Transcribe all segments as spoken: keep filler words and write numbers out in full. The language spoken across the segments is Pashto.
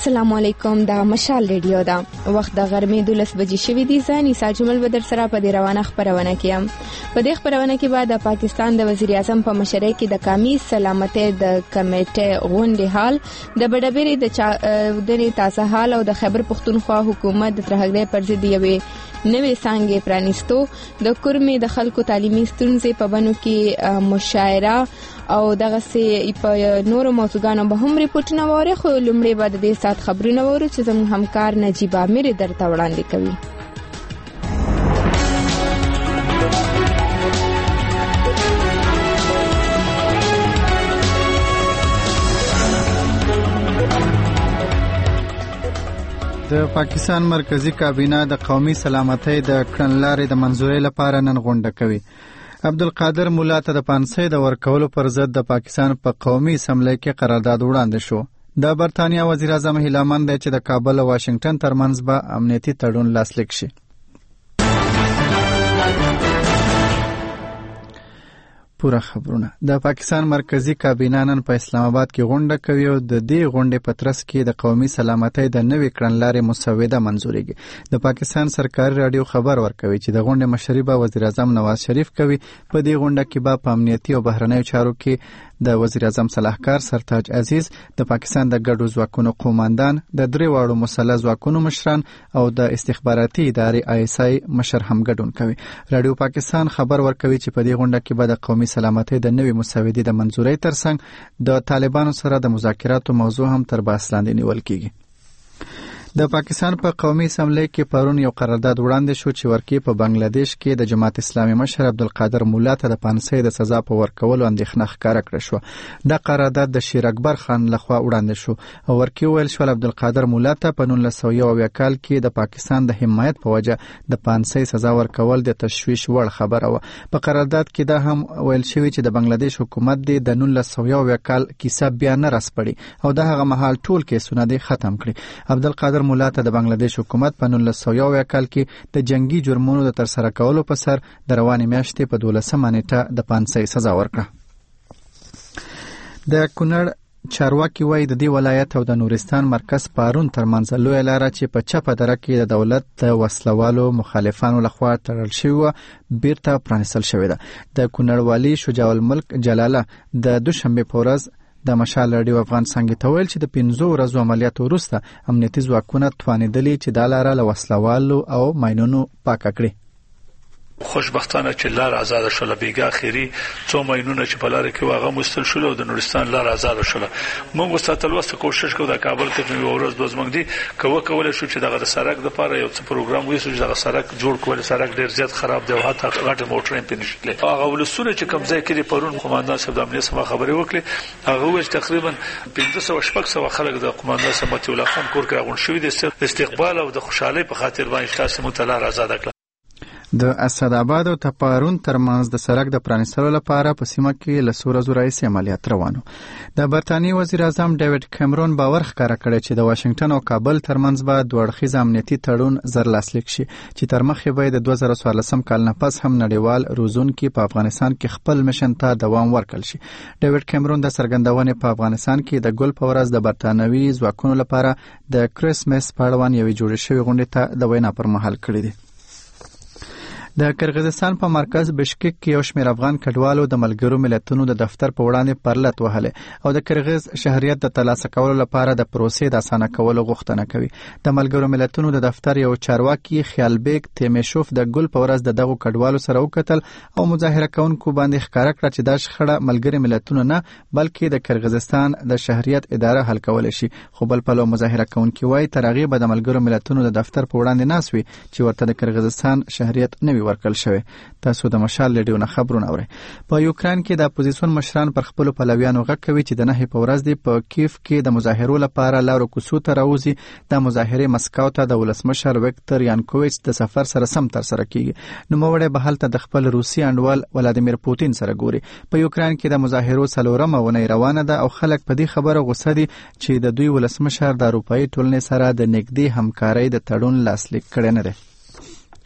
السلام علیکم. دا مشال ریډیو دا وخت د غرمې دولس بجې شوې دي. زه نثار جمل بدر سره په دې روانه خبرونه کیم. په دې خبرونه کې بعد د پاکستان د وزیر اعظم په مشرۍ کې د قومي سلامتۍ د کمیټې غونډې حال د بډبري د چاودنې تازه حال او د خیبر پختونخوا حکومت د ترهګرۍ پر ضد یوې نوې څانګې پرانیستو د کورمې د خلکو تعلیمي ستونزې په بنو کې مشاعره او دغه سي په نورو موضوعاتو به هم ریپورتونه وره. خو لومړی بعد د سات خبرونه وره چې زموږ همکار نجیب امیر درته وړاندې کوي. د پاکستان مرکزی کابینه د قومي سلامتۍ د کړنلارې د منځورۍ لپاره نن غونډه کوي. عبدالقادر مولا ته د پانسۍ د ورکولو پر ضد د پاکستان په قومي اسمبلی کې قرارداد وړاندې شو. د برتانیا وزیر اعظم هیله مند دی چې د کابل او واشنگټن ترمنځ به امنیتي تړون لاسلیک شي. پوره خبرونه. د پاکستان مرکزی کابینه نن په اسلام آباد کې غونډه کوي او د دې غونډې په ترڅ کې د قومي سلامتۍ د نوې کړنلارې مسوده منظوریږي. د پاکستان سرکاري رادیو خبر ورکوي چې د غونډې مشري به وزیر اعظم نواز شریف کوي. په دې غونډه کې به په امنیتي او بهرنیو چارو کې د وزیر اعظم صلاحکار سرتاج عزیز، د پاکستان د ګډو ځواکونو قوماندان، د درې واړو مسلح ځواکونو مشران او د استخباراتي ادارې آی اس آی مشر هم ګډون کوي. رادیو پاکستان خبر ورکوي چې په دې غونډه کې به د قومي سلامتۍ د نوې مسودې د منځورۍ ترڅنګ د طالبانو سره د مذاکراتو موضوع هم تر بحث لاندې نیول کیږي. د پاکستان په قومي اسمبلی کې پرون یو قرارداد وړاندې شو چې ورکی په بنگلاديش کې د جماعت اسلامي مشر عبدالقادر مولا ته د پانسۍ د سزا په ورکولو اندېښنه ښکاره کړې شو. دا قرارداد د شیر اکبر خان لخوا وړاندې شو او ورکی ویل شو عبدالقادر مولا ته په نولس سوه یو اویا کال کې د پاکستان د حمایت په وجه د پانسۍ سزا ورکول د تشویش وړ خبره و. په قرارداد کې دا هم ویل شوی چې د بنگلاديش حکومت د نولس سوه یو اویا کال کیسه بیا نه راسپړي او د هغه مهال ټول کیسونه د ختم کړي. عبدالقادر مولا ته د بنگلاديش حکومت په نولس سوه یو اویا کال کې د جنگي جرمونو د ترسره کولو په سر د روانې میاشتې په دولسمه نیټه د پانسۍ سزا ورکړه. د کونړ چارواکي وایي د دې ولایت او د نورستان مرکز پارون ترمنځ لویه لاره چې په چپه دره کې د دولت د وسلوالو مخالفانو لخوا تړل شوې وه بیرته پرانیستل شوې ده. د کونړ والي شجاع الملک جلاله د دوشنبې په ورځ د مشال رادیو افغان څنګه ته ویل چې د پنځو ورځو عملیاتو وروسته امنیتي ځواکونه توانېدلي چې دا لاره له وسلوالو او ماینونو پاکه کړي. خوشبختانه چې لار آزاد شوله. بیګا اخیری څو ماینونه چې په لار کې واغه مستل شول او د نورستان لار آزاد شوله. موږ ستاسو واسطه کوشش کوو د کابل کې یو ورځ دوز موږ دي کوو کول شو چې دغه سړک د پاره یو څه پروګرام وایي چې دغه سړک جوړ کول. سړک ډیر زیات خراب دی او حتی غټ موټرین په نشله. هغه ولسونه چې کوم ځای کې پرون قوماندان صاحب د امنیت سره خبرې وکړي هغه وایي تقریبا پنځه سوه شپږ سوه خلک د قوماندان سمت الله خان کور کې راغون شوی د استقبال او د خوشحالي په خاطر باندې تاسو متلار آزاد کړ. د اسداباد او تپارون ترمنځ د سړک د پرانیستلو لپاره په سیمه کې له څو ورځو راهیسې عملیات روان وو. د برتانیې وزیر اعظم ډیوډ کیمرون باور ښکاره کړی چې د واشنگټن او کابل ترمنځ به دوه اړخیز امنیتي تړون زر لاسلیک شي چې تر مخې به د دوه زره څوارلسم کال نه پس هم نړیوال روزونکي په افغانستان کې خپل مشن ته دوام ورکړل شي. ډیوډ کیمرون د څرګندونې په افغانستان کې د ګل په ورځ د برتانوي ځواکونو لپاره د کریسمس په اړوند یوې جوړې شوې غونډې ته د وینا پر مهال کړی دی. د قرغیزستان په مرکز بشکک کې یو شمېر افغان کډوالو د ملګرو ملتونو د دفتر په وړاندې پرلت وهلې او د قرغیز شهریت د ترلاسه کولو لپاره د پروسې د اسانه کولو غوښتنه کوي. د ملګرو ملتونو د دفتر یو چارواکي خیالبیک تیمیشوف د ګل په ورځ د دغو کډوالو سره وکتل او مظاهره کوونکو باندې ښکاره کړه چې دا شخړه ملګري ملتونو نه بلکې د قرغیزستان د شهریت اداره حل کولی شي. خو بل پلو مظاهره کوونکي وایي تر هغې به د ملګرو ملتونو د دفتر په وړاندې ناست وي چې ورته د قرغیزستان شهریت نه وي ورکړل شوی. تاسو د مشال ریډیو نه خبرونه اورئ. په یوکران کې د اپوزیسیون مشران پر خپل پلویانو غږ کوي چې د نهې په ورځ دی په کیف کې د مظاهرو لپاره لارو کوڅو ته راوځي. د مظاهرې مسکو ته د ولسمشر ویکتور یانکوویچ د سفر سره سم تر سره کیږي. نوموړی به هلته د خپل روسي انډول ولادیمیر پوتین سره ګوري. په یوکران کې د مظاهرو څلورمه اونۍ روانه ده او خلک په دې خبره غوسه دي چې د دوی ولسمشر د اروپایي ټولنې سره د نږدې همکارۍ د تړون لاسلیک کړی نه دی.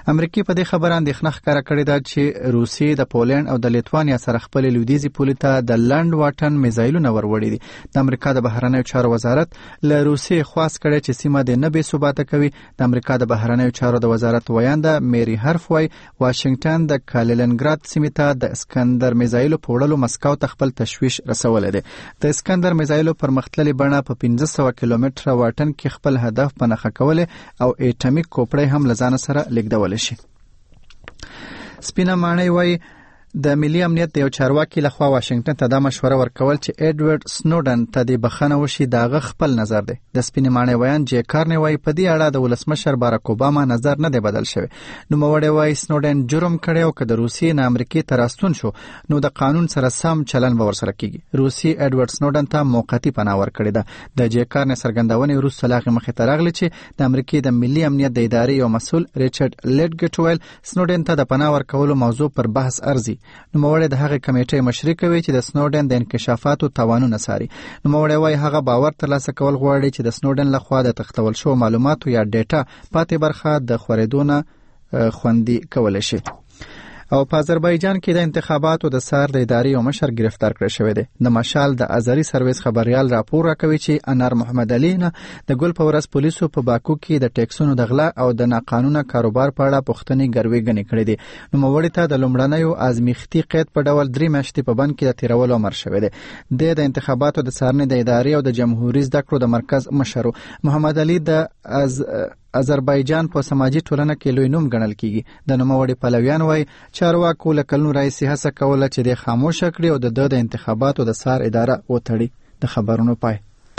امریکا په دې خبره اندېښنه ښکاره کړې ده چې روسیې د پولند او د لیتوانیا سره خپل لویدیځي پولې ته د لنډ واټن میزایلونه وروړي دي. د امریکا د بهرنیو چارو وزارت له روسیې خواست کړی چې سیمه د نه بې ثباته کوي. د امریکا د بهرنیو چارو د وزارت ویانده میری هرف وایي واشنگټن د کالینینګراد سیمې ته د اسکندر میزایلو په وړلو مسکو ته خپل تشویش رسولی دی. د اسکندر میزایلو پر مختللې بڼه په پنځه سوه کیلومتره واټن کې خپل هدف په نښه کولی او اټمیک کوپړی هم له ځانه سره لیږدولی شي. سپینه ماڼۍ وایي د ملي امنیت د یو چارواکي لخوا واشنگټن ته دا مشوره ورکول چې ایډورډ سنوډن ته د بخښنه وشي دا هغه خپل نظر دی. د سپینې ماڼۍ ویان جې کارني وایي په دې اړه د ولسمشر باراک اوباما نظر نه دی بدل شوی. نوموړی وایي سنوډن جرم کړی او که د روسیې نه امریکې ته راستون شو نو د قانون سره سم چلن به ورسره کیږي. روسیې ایډورډ سنوډن ته موقتي پناه ورکړې ده. د جې کارني څرګندونې وروسته لا هغې مخې ته راغلي چې د امریکې د ملي امنیت د ادارې یو مسؤل ریچارډ لیډګټ ویل سنوډن ته د پناه ورکولو موضوع پر بحث ارزي. نوموړی د هغه کمیټې مشري کوي چې د سنوډن د انکشافاتو توانونه څاري. نوموړی وایي هغه باور ترلاسه کول غواړي چې د سنوډن لخوا د تښتول شوو معلوماتو یا ډیټا پاتې برخه د خورېدو نه خوندي کولی شي. او په آذربایجان کې د انتخاباتو د سر د ادارې یو مشر گرفتار کړی شوی دی. د مشال د ازري سرویس خبريال راپور راکوي چې انار محمد علي نه د ګل په ورځ پولیسو په باکو کې د ټیکسونو د غلا او د ناقانونه کاروبار په اړه پوښتنې ګروي غني کړې دي. نو نوموړي ته د لومړنیو ازمیښتي قید په ډول درې میاشتې په بند کې د تیرولو امر شوی دی. د انتخاباتو د څارنې د ادارې او د جمهوریت زده کړو د مرکز مشر محمد علي د از آذربایجان په سماجی ټولنه کې لوی نوم ګڼل کیږي. د نوموړي پلویان وایي چارواکو له کلونو راهیسې هڅه کوله چې د خاموشه کړي او د د انتخاباتو د سار اداره وتړي. د خبرونو پای.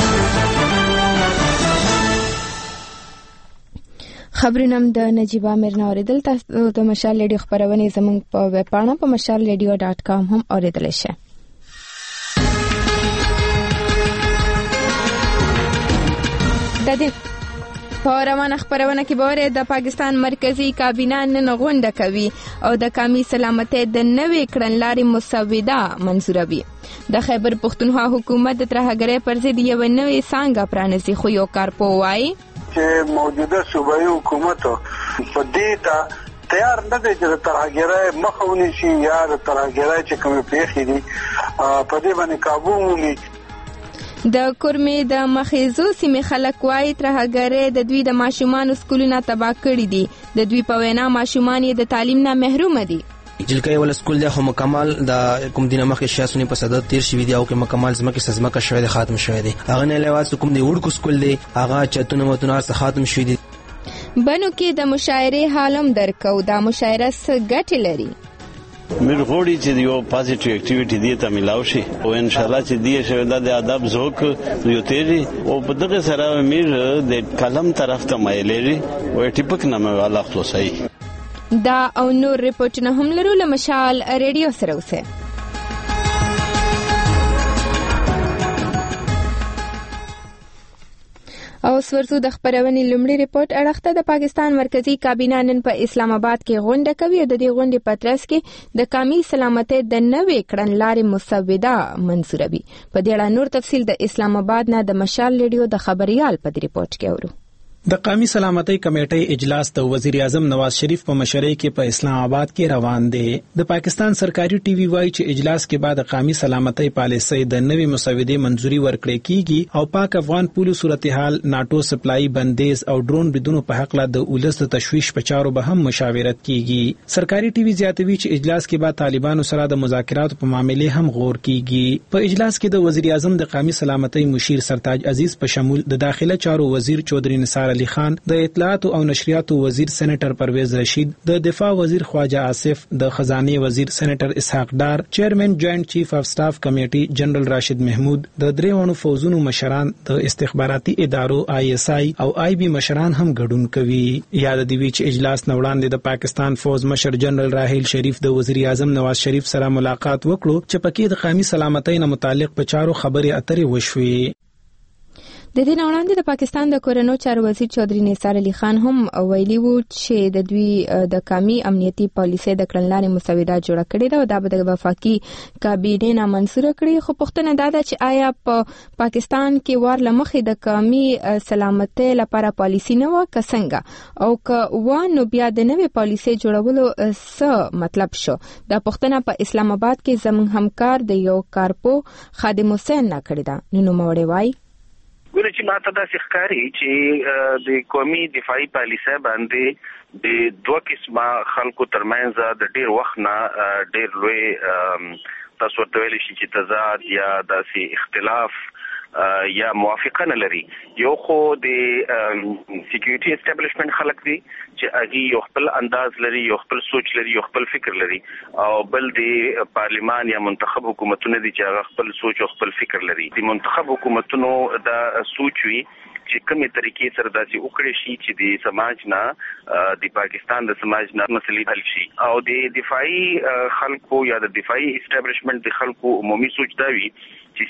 خبرونم د نجیب امیر نه اوریدل. تاسو د مشال ریډیو خبرونه زموږ په ویب پاڼه په مشال ریډیو ډاټ کام هم اوریدلی شئ. د دې په روانه خبرونه کې به د پاکستان مرکزی کابینه نن غونډه کوي او د قومي سلامتۍ د نوې کړنلارې مسوده منظوروي. د خیبر پښتونخوا حکومت د ترهګرۍ پر ضد یو نوې څانګه پرانیزي خو یو کارپوه وایي چې موجوده صوبایي حکومت په دې ته تیار نه دی چې د ترهګرۍ مخه ونیسي یا د ترهګرۍ چې کومې پیښې دي په دې باندې قابو ومومي. د کورمې د مخیزو سیمې خلک وایي ترهګرۍ د دوی د ماشومانو سکولونه تباه کړي دي. د دوی په وینا ماشومان یې د تعلیم نه محرومه دي. جلکې ول سکول د خو مکمل د کوم دینه مخکې شاسونی په صدد تیر شوی دی او کې مکمل زمکه سزمکه شوی دی ختم شوی دی. هغه نه لواس کوم دی وړکو سکول دی هغه چتونه متونه سره ختم شوی دی. بنو کې د مشاعره حالم درکو دا مشاعره څه ګټه لري. میر غوړي چې یو پازیټیو اکټیویټی دی ته ملاو شي او ان شاء الله چې دی شوی د ادب ذوق یو تیری او په دغه سره میر د کلم طرف ته مایلېږي او ټیپک نامه والا خلاصي. دا او نور ریپورتونه هم لرو له مشال ریډیو سره اوسه. او سورسو د خبرونې لومړی ریپورت اړخته د پاکستان مرکزی کابینه نن په اسلام آباد کې غونډه کوي او د دې غونډې په ترڅ کې د قومي سلامتۍ د نوې کړنلارې مسوده منظوروي. په دې اړه نور تفصیل د اسلام آباد نه د مشال ریډیو د خبريال په ریپورت کې اورو. د قومي سلامتۍ کمیټې اجلاس د وزیر اعظم نواز شریف په مشرۍ کې په اسلام آباد کې روان دی. د پاکستان سرکاري ټي وي وايي چې اجلاس کې بعد قومي سلامتۍ پالیسۍ د نوې مسودې منځوري ورکړې کیږي او پاک افغان پولو صورتحال ناتو سپلای بندیز او ډرون بدونو په حق لا د ولس د تشویش په چارو به هم مشاورت کیږي. سرکاري ټي وي زیاتوي چې اجلاس کې بعد طالبانو سره د مذاکراتو په معاملې هم غور کیږي. په اجلاس کې د وزیر اعظم د قومي سلامتۍ مشیر سرتاج عزیز په شمول د داخله چارو وزیر چودري نثار علي خان، د اطلاعات او نشریاتو وزیر سېنیټر پرویز رشید، د دفاع وزیر خواجه آصف، د خزانه وزیر سېنیټر اسحاق ډار، چیرمن جوائنٹ چیف اف سٹاف کمیټي جنرال راشد محمود، د دریوانو فوزونو مشران، د استخباراتي ادارو آی ایس آی او آی بی مشران هم ګډون کوي. یاد دی چې اجلاس نوړاندې د پاکستان فوز مشر جنرال راحیل شریف د وزیر اعظم نواز شریف سره ملاقات وکړو چې پکې د قومي سلامتۍ نه متعلق په چارو خبرې اترې وشوې. د دې وړاندې د پاکستان د کورنو چارو وزیر چودري نثار علي خان هم ویلي وو چې د دوی د قومي امنیتي پالیسۍ د کړنلارې مسوده جوړه کړې ده او دا به د وفاقي کابینې نه منظور کړي. خو پوښتنه دا ده چې آیا په پا پاکستان کې وار لمخې د قومي سلامتۍ لپاره پالیسي نه و که څنګه او که و نو بیا د نوې پالیسۍ جوړولو څه مطلب شو؟ دا پوښتنه په اسلام آباد کې زموږ همکار د یو کارپو خادم حسین نه کړې ده. نو نوموړی وایي ګوره چې ماته داسې ښکاري چې د قومي دفاعي پالیسۍ باندې د دوه قسمه خلکو ترمنځ د ډېر وخت نه ډېر لوی تاسو ورته ویلی شي چې تضاد یا داسې اختلاف یا موافقه نه لري. یو خو د سکیورټي اسټابلیشمنت خلک دي چې هغه یو خپل انداز لري، یو خپل سوچ لري، یو خپل فکر لري، او بل د پارلیمان یا منتخب حکومتونه دي چې هغه خپل سوچ او خپل فکر لري. د منتخب حکومتونو دا سوچ وي چې کومه طریقې سره داسې وکړي شي چې د سماج نه د پاکستان د سماج نه مسلې حل شي، او د دفاعي خلکو یا د دفاعي اسټابلیشمنت د خلکو عمومي سوچ دا وي چې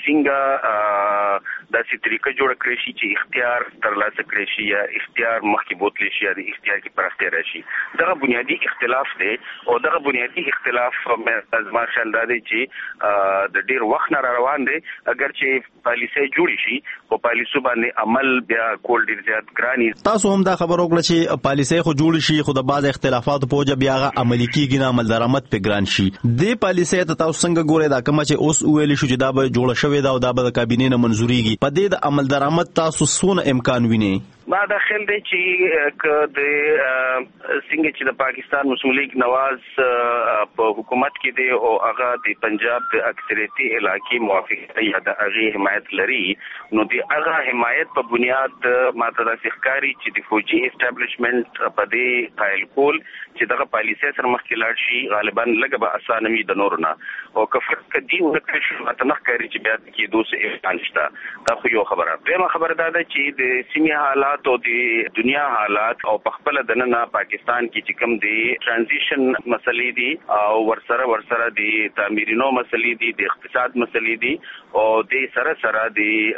څنګه داسې طریقه جوړ کړی شي چې اختیار ترلاسه کړی شي یا اختیار مخکې بوتلی شي یا د اختیار کې پراختیا راشي. دغه بنیادی اختلاف دی او دغه بنیادی اختلاف زما خیال دا دی چې د ډیر وخت نه روان دی. اگر چې پالیسۍ جوړې شي خو پالیسو باندې عمل بیا کول ډیر زیات ګران. تاسو هم دا خبر وکړه چې پالیسۍ خو جوړ شي خو د بعض اختلافاتو په وجه بیا هغه عملي کیږي نه، عمل درآمد په ګران شي. د پالیسۍ ته تاسو څنګه ګورئ؟ دا کوم چې اوس ویل شو چې دا به جوړ شوی دا او دا به د کابینې نه منظوريږي، په دې د عمل درآمد تاسو څونه امکان وینئ؟ ما دا خیال دی چې که د څنګه چې د پاکستان مسلم لیگ نواز په حکومت کې دی او هغه د پنجاب د اکثریتي علاقې موافق یا د هغې حمایت لري، نو د هغه حمایت په بنیاد ماته داسې ښکاري چې د فوجي اسټابلیشمنت په دې قایل کول چې دغه پالیسۍ سره مخکې لاړ شي غالبا لږه به اسانه وي د نورو نه، او که فرق کدي ونه کړی شي ماته نه ښکاري چې بیا کېدو څه امکان شته. دا خو یو خبره. دویمه خبره دا ده چې د سیمې حالات او د دنیا حالات او په خپل دننه پاکستان کې چې کوم دی ټرانزیشن مسلې دي او ورسره ورسره د تعمیرینو مسلې دي، د اقتصاد مسلې دي، او د سره سره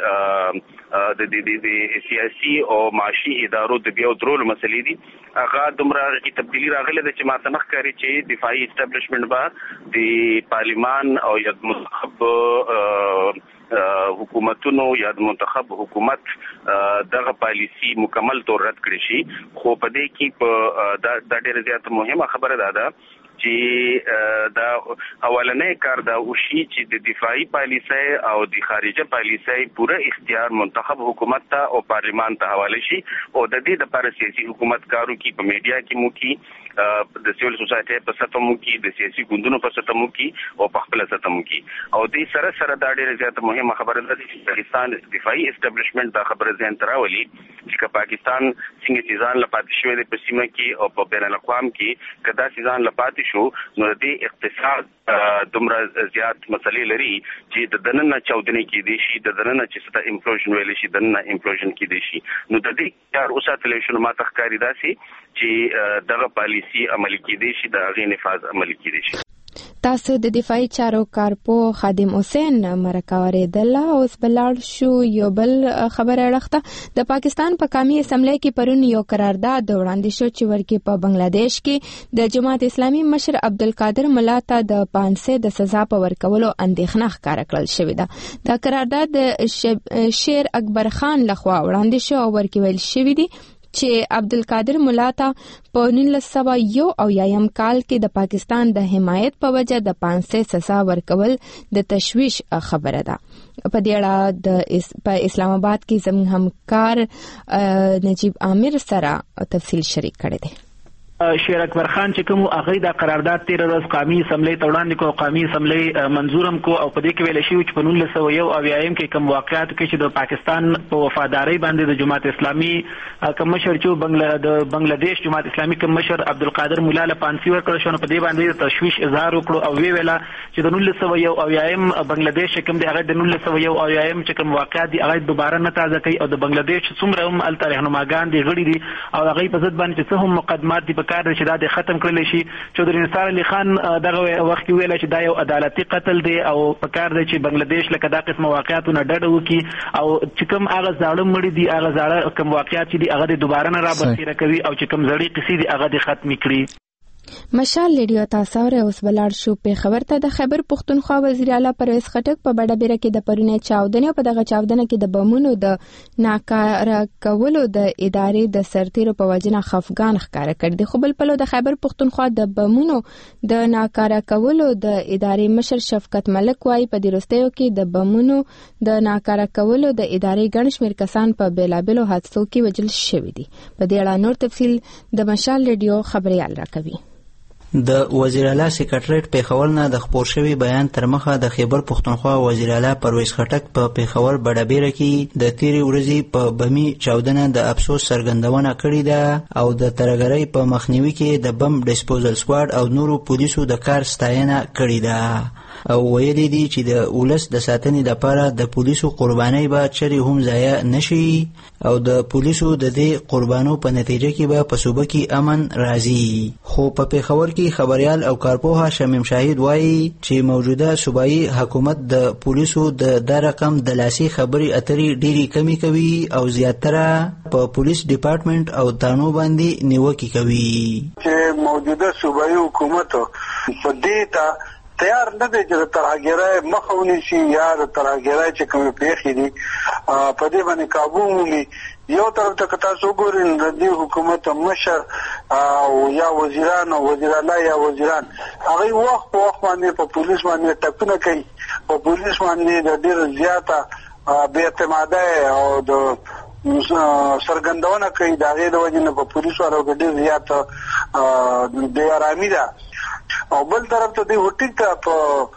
د د د سیاسي او معاشي ادارو د بیا درول مسلې دي. هغه دومره کې تبدیلی راغله چې ماته نه ښکاري چې دفاعي اسټابلیشمنت به د پارلیمان او یا منتخب حکومتونو یا د منتخب حکومت دغه پالیسی مکمل طور رد کړی شي. خو په دې کې په دا ډېر زیات مهمه خبره ده ده چې دا اولنې کار دا وشي چې د دفاعي پالیسۍ او د خارجه پالیسۍ پوره اختیار منتخب حکومت ته او پارلیمان ته حواله شي، او د دې لپاره سیاسي حکومت کارو کې په میډیا کې مو کې د سیول سوسایټي په سطح مو کې د سیاسي ګوندونو په سطح مو کې او په خپل سطح مو کې. او دې سره سره دا ډېر زیات مهمه خبره ده چې پاکستان دفاعي اسټابلیشمنت دا خبره ځین تراولي چې پاکستان څنګه ځان لپاره شوی د پسیمه کې او په بین الاقوام کې کدا ځان لپاره شو، نو د اقتصاد دومره زیات مسلې لري چې د دننه چاودنې کې دي شي، د دننه چې څه امپلوژن ویل شي، د دننه امپلوژن کې دي شي. نو د دې کار اوساتل شو ما تخکاری داسي چې دغه پالیسی عملي کې دي شي، د هغې نفاذ عملي کې دي شي. تاسو د دفاعي چارو کارپو خادم حسین مرکه اوریدله. اوس بلاړ شو یو بل خبره اړخته. د پاکستان په قومي اسمبلی کې پرون یو قرارداد وړاندې شو چې ورکې په بنگلاديش کې د جماعت اسلامي مشر عبدالقادر ملا ته د پانسه د سزا په ورکولو اندېښنه ښکاره کړل شوې ده. دا قرارداد د شیر اکبر خان لخوا وړاندې شو او ورکې ویل شوې دي چې عبدالقادر ملا ته په نولس سوه یو اویایم کال کې د پاکستان د حمایت په وجه د پانسه سزا ورکول د تشویش خبره ده. په دې اړه د په اسلام آباد کې زموږ همکار نجیب عامر سره تفصیل شریک کړی دی. شیر اکبر خان چې کوم هغه د قرارداد تیر ورځ قومي اسمبلی ته وړاندې کو، قومي اسمبلی منظورم کو، او په دې کې ویل شوی چې په نولس سوه یو اویایم کې کوم واقعات کې چې د پاکستان په وفاداری باندې د جماعت اسلامي کوم مشر چې بنگلا د بنگلاديش جماعت اسلامي کوم مشر عبدالقادر مولا له پانسی ورکړل شو، په دې باندې تشویش اظهار وکړو او وی ویلا چې د نولس سوه یو اویایم بنگلاديش کوم د هغه د نولس سوه یو اویایم چې کوم واقعات دي هغه دوباره نه تازه کوي، او د بنگلاديش څومره هم الته رهنماګان دي غړي دي او هغه په ضد باندې څه هم مقدمات دي په پکار دی چې دا د ختم کړل شي. چودري نثار علي خان دغه وخت ویل چې دا یو عدالتي قتل دی او پکار دی چې بنگلاديش لکه دا قسم واقعیتونه ډډه وکړي او چې کوم هغه زاړه مړي دي هغه زاړه کوم واقعیت چې دي هغه د دوباره نه را برسېره کوي او چې کوم زړې قصې دي هغه د ختمي کړي. مشال ریډیو تاسو ره اوس بلار شو په خبر ته د خیبر پختونخوا وزیر اعلی پرویز خټک په بڑا بیره کې د پرونه چاودنې په دغه چاودنه کې د بمونو د ناکاره کولو د ادارې د سرتیرو په وجنه خفقان ښکارا کړ دي. خو بل پلو د خیبر پختونخوا د بمونو د ناکاره کولو د ادارې مشر شفقت ملک وايي په دیرستیو کې د بمونو د ناکاره کولو د ادارې ګڼشمیر کسان په بیلابلو حادثو کې وجل شوي دي. په دې اړه نور تفصیل د مشال ریډیو خبريال راکوي. د وزیر اعلی سیکریټریټ پیښور نه د خبر شوی بیان تر مخه د خیبر پختونخوا وزیر اعلی پرویز خټک په پیښور بډابیره کې د تیری ورځې په بمی چاودنه د افسوس سرګندونه کړې ده او د ترګری په مخنیوي کې د بم ډیسپوزل سکواډ او نورو پولیسو د کار ستاینه کړې ده او ویلي دي چې د ولس د ساتنې لپاره د پولیسو قرباني به چری هم ضایع نشي او د پولیسو د دې قربانو په نتیجه کې به په صوبه کې امن راځي. خو په پیښور کې خبريال او کارپوها شمیم شاهد وایي چې موجوده صوبایي حکومت د پولیسو د دا رقم د لاسي خبري اترې ډېری کمی کوي او زیاتره په پولیس ډپارټمنټ او تانو باندې نیوکې کوي چې موجوده صوبایي حکومت په دې ته تیار نه دی چې ترهګرای مخاوني شي یا ترهګرای چې کوم پیښې دي په دې باندې काबू مومي. یو طرف ته تاسو ګورئ د دې حکومت مشر او یا وزیران او وزیر اعلی یا وزیران هغه وخت په وخت باندې په پولیس باندې ټکونه کوي په پولیس باندې د ډېر زیاته بې اعتمادۍ او د سرګندونه کوي دا غي د وجه نه په پولیس والو کې ډېر زیات بې آرامي ده. او بل طرف ته دی هټیک ته په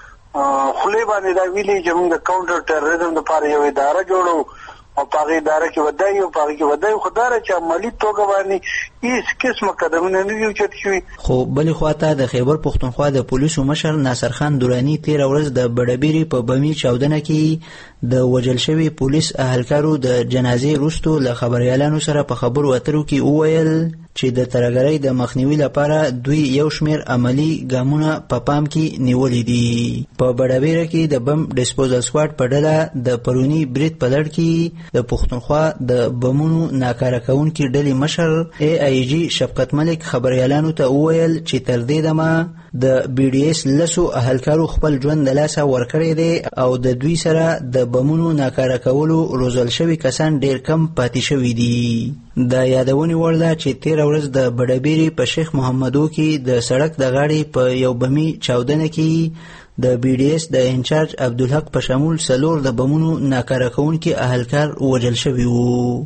خلی باندې دا ویلي چې موږ د کاونټر ټیرریزم لپاره یو اداره جوړو او په اداره کې ودای او په کې ودای خدای چې عملی توګه باندې هیڅ قسمه قدمونه نه دي چت شوی. خو بل خواته د خیبر پختونخوا د پولیسو مشر ناصر خان دورانی تیر ورځ د بډبيري په بمی چاودنه کې د وجل شوی پولیس اهلکارو د جنازې وروسته له خبريالانو سره په خبرو اترو کې وویل چې د ترګرۍ د مخنیوي لپاره دوی یو شمیر عملی ګامونه په پا پام کې نیولې دي. په بډابیره کې د بم ډیسپوزل سکواډ په ډله د پرونی برید په لړ کې د پښتونخوا د بمونو ناکاره کوونکي ډلې مشر ای آی جی شفقت ملک خبريالانو ته وویل چې تر دې دمه د بی ډی ایس لسو اهلکارو خپل ژوند د لاسه ورکړی دی او د دوی سره د بمونو ناکاره کولو روزل شوي کسان ډیر کم پاتې شوي دي. د یادونې وړ ده چې تیر ورځ د بډبيري په شیخ محمدو کې د سړک د غاړې په یو بمی چاودنه کې د بی ډی ایس د انچارج عبدالحق په شمول سلور د بمونو ناکاره کوونکي اهلکار وژل شوي وو.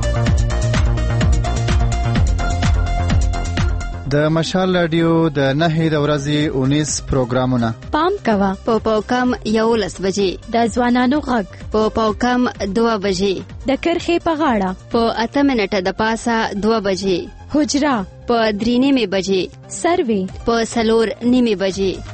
د مشال رادیو د نهي د ورځې اونیس پروګرامونه پام کوا په پاوکم یو لس بجې د ځوانانو غږ په پاوکم دوه بجې د کرخې په غاړه په اته منټه د پاسه دوه بجې حجرا په درې نیمې بجې سروي په سلور نیمې بجې.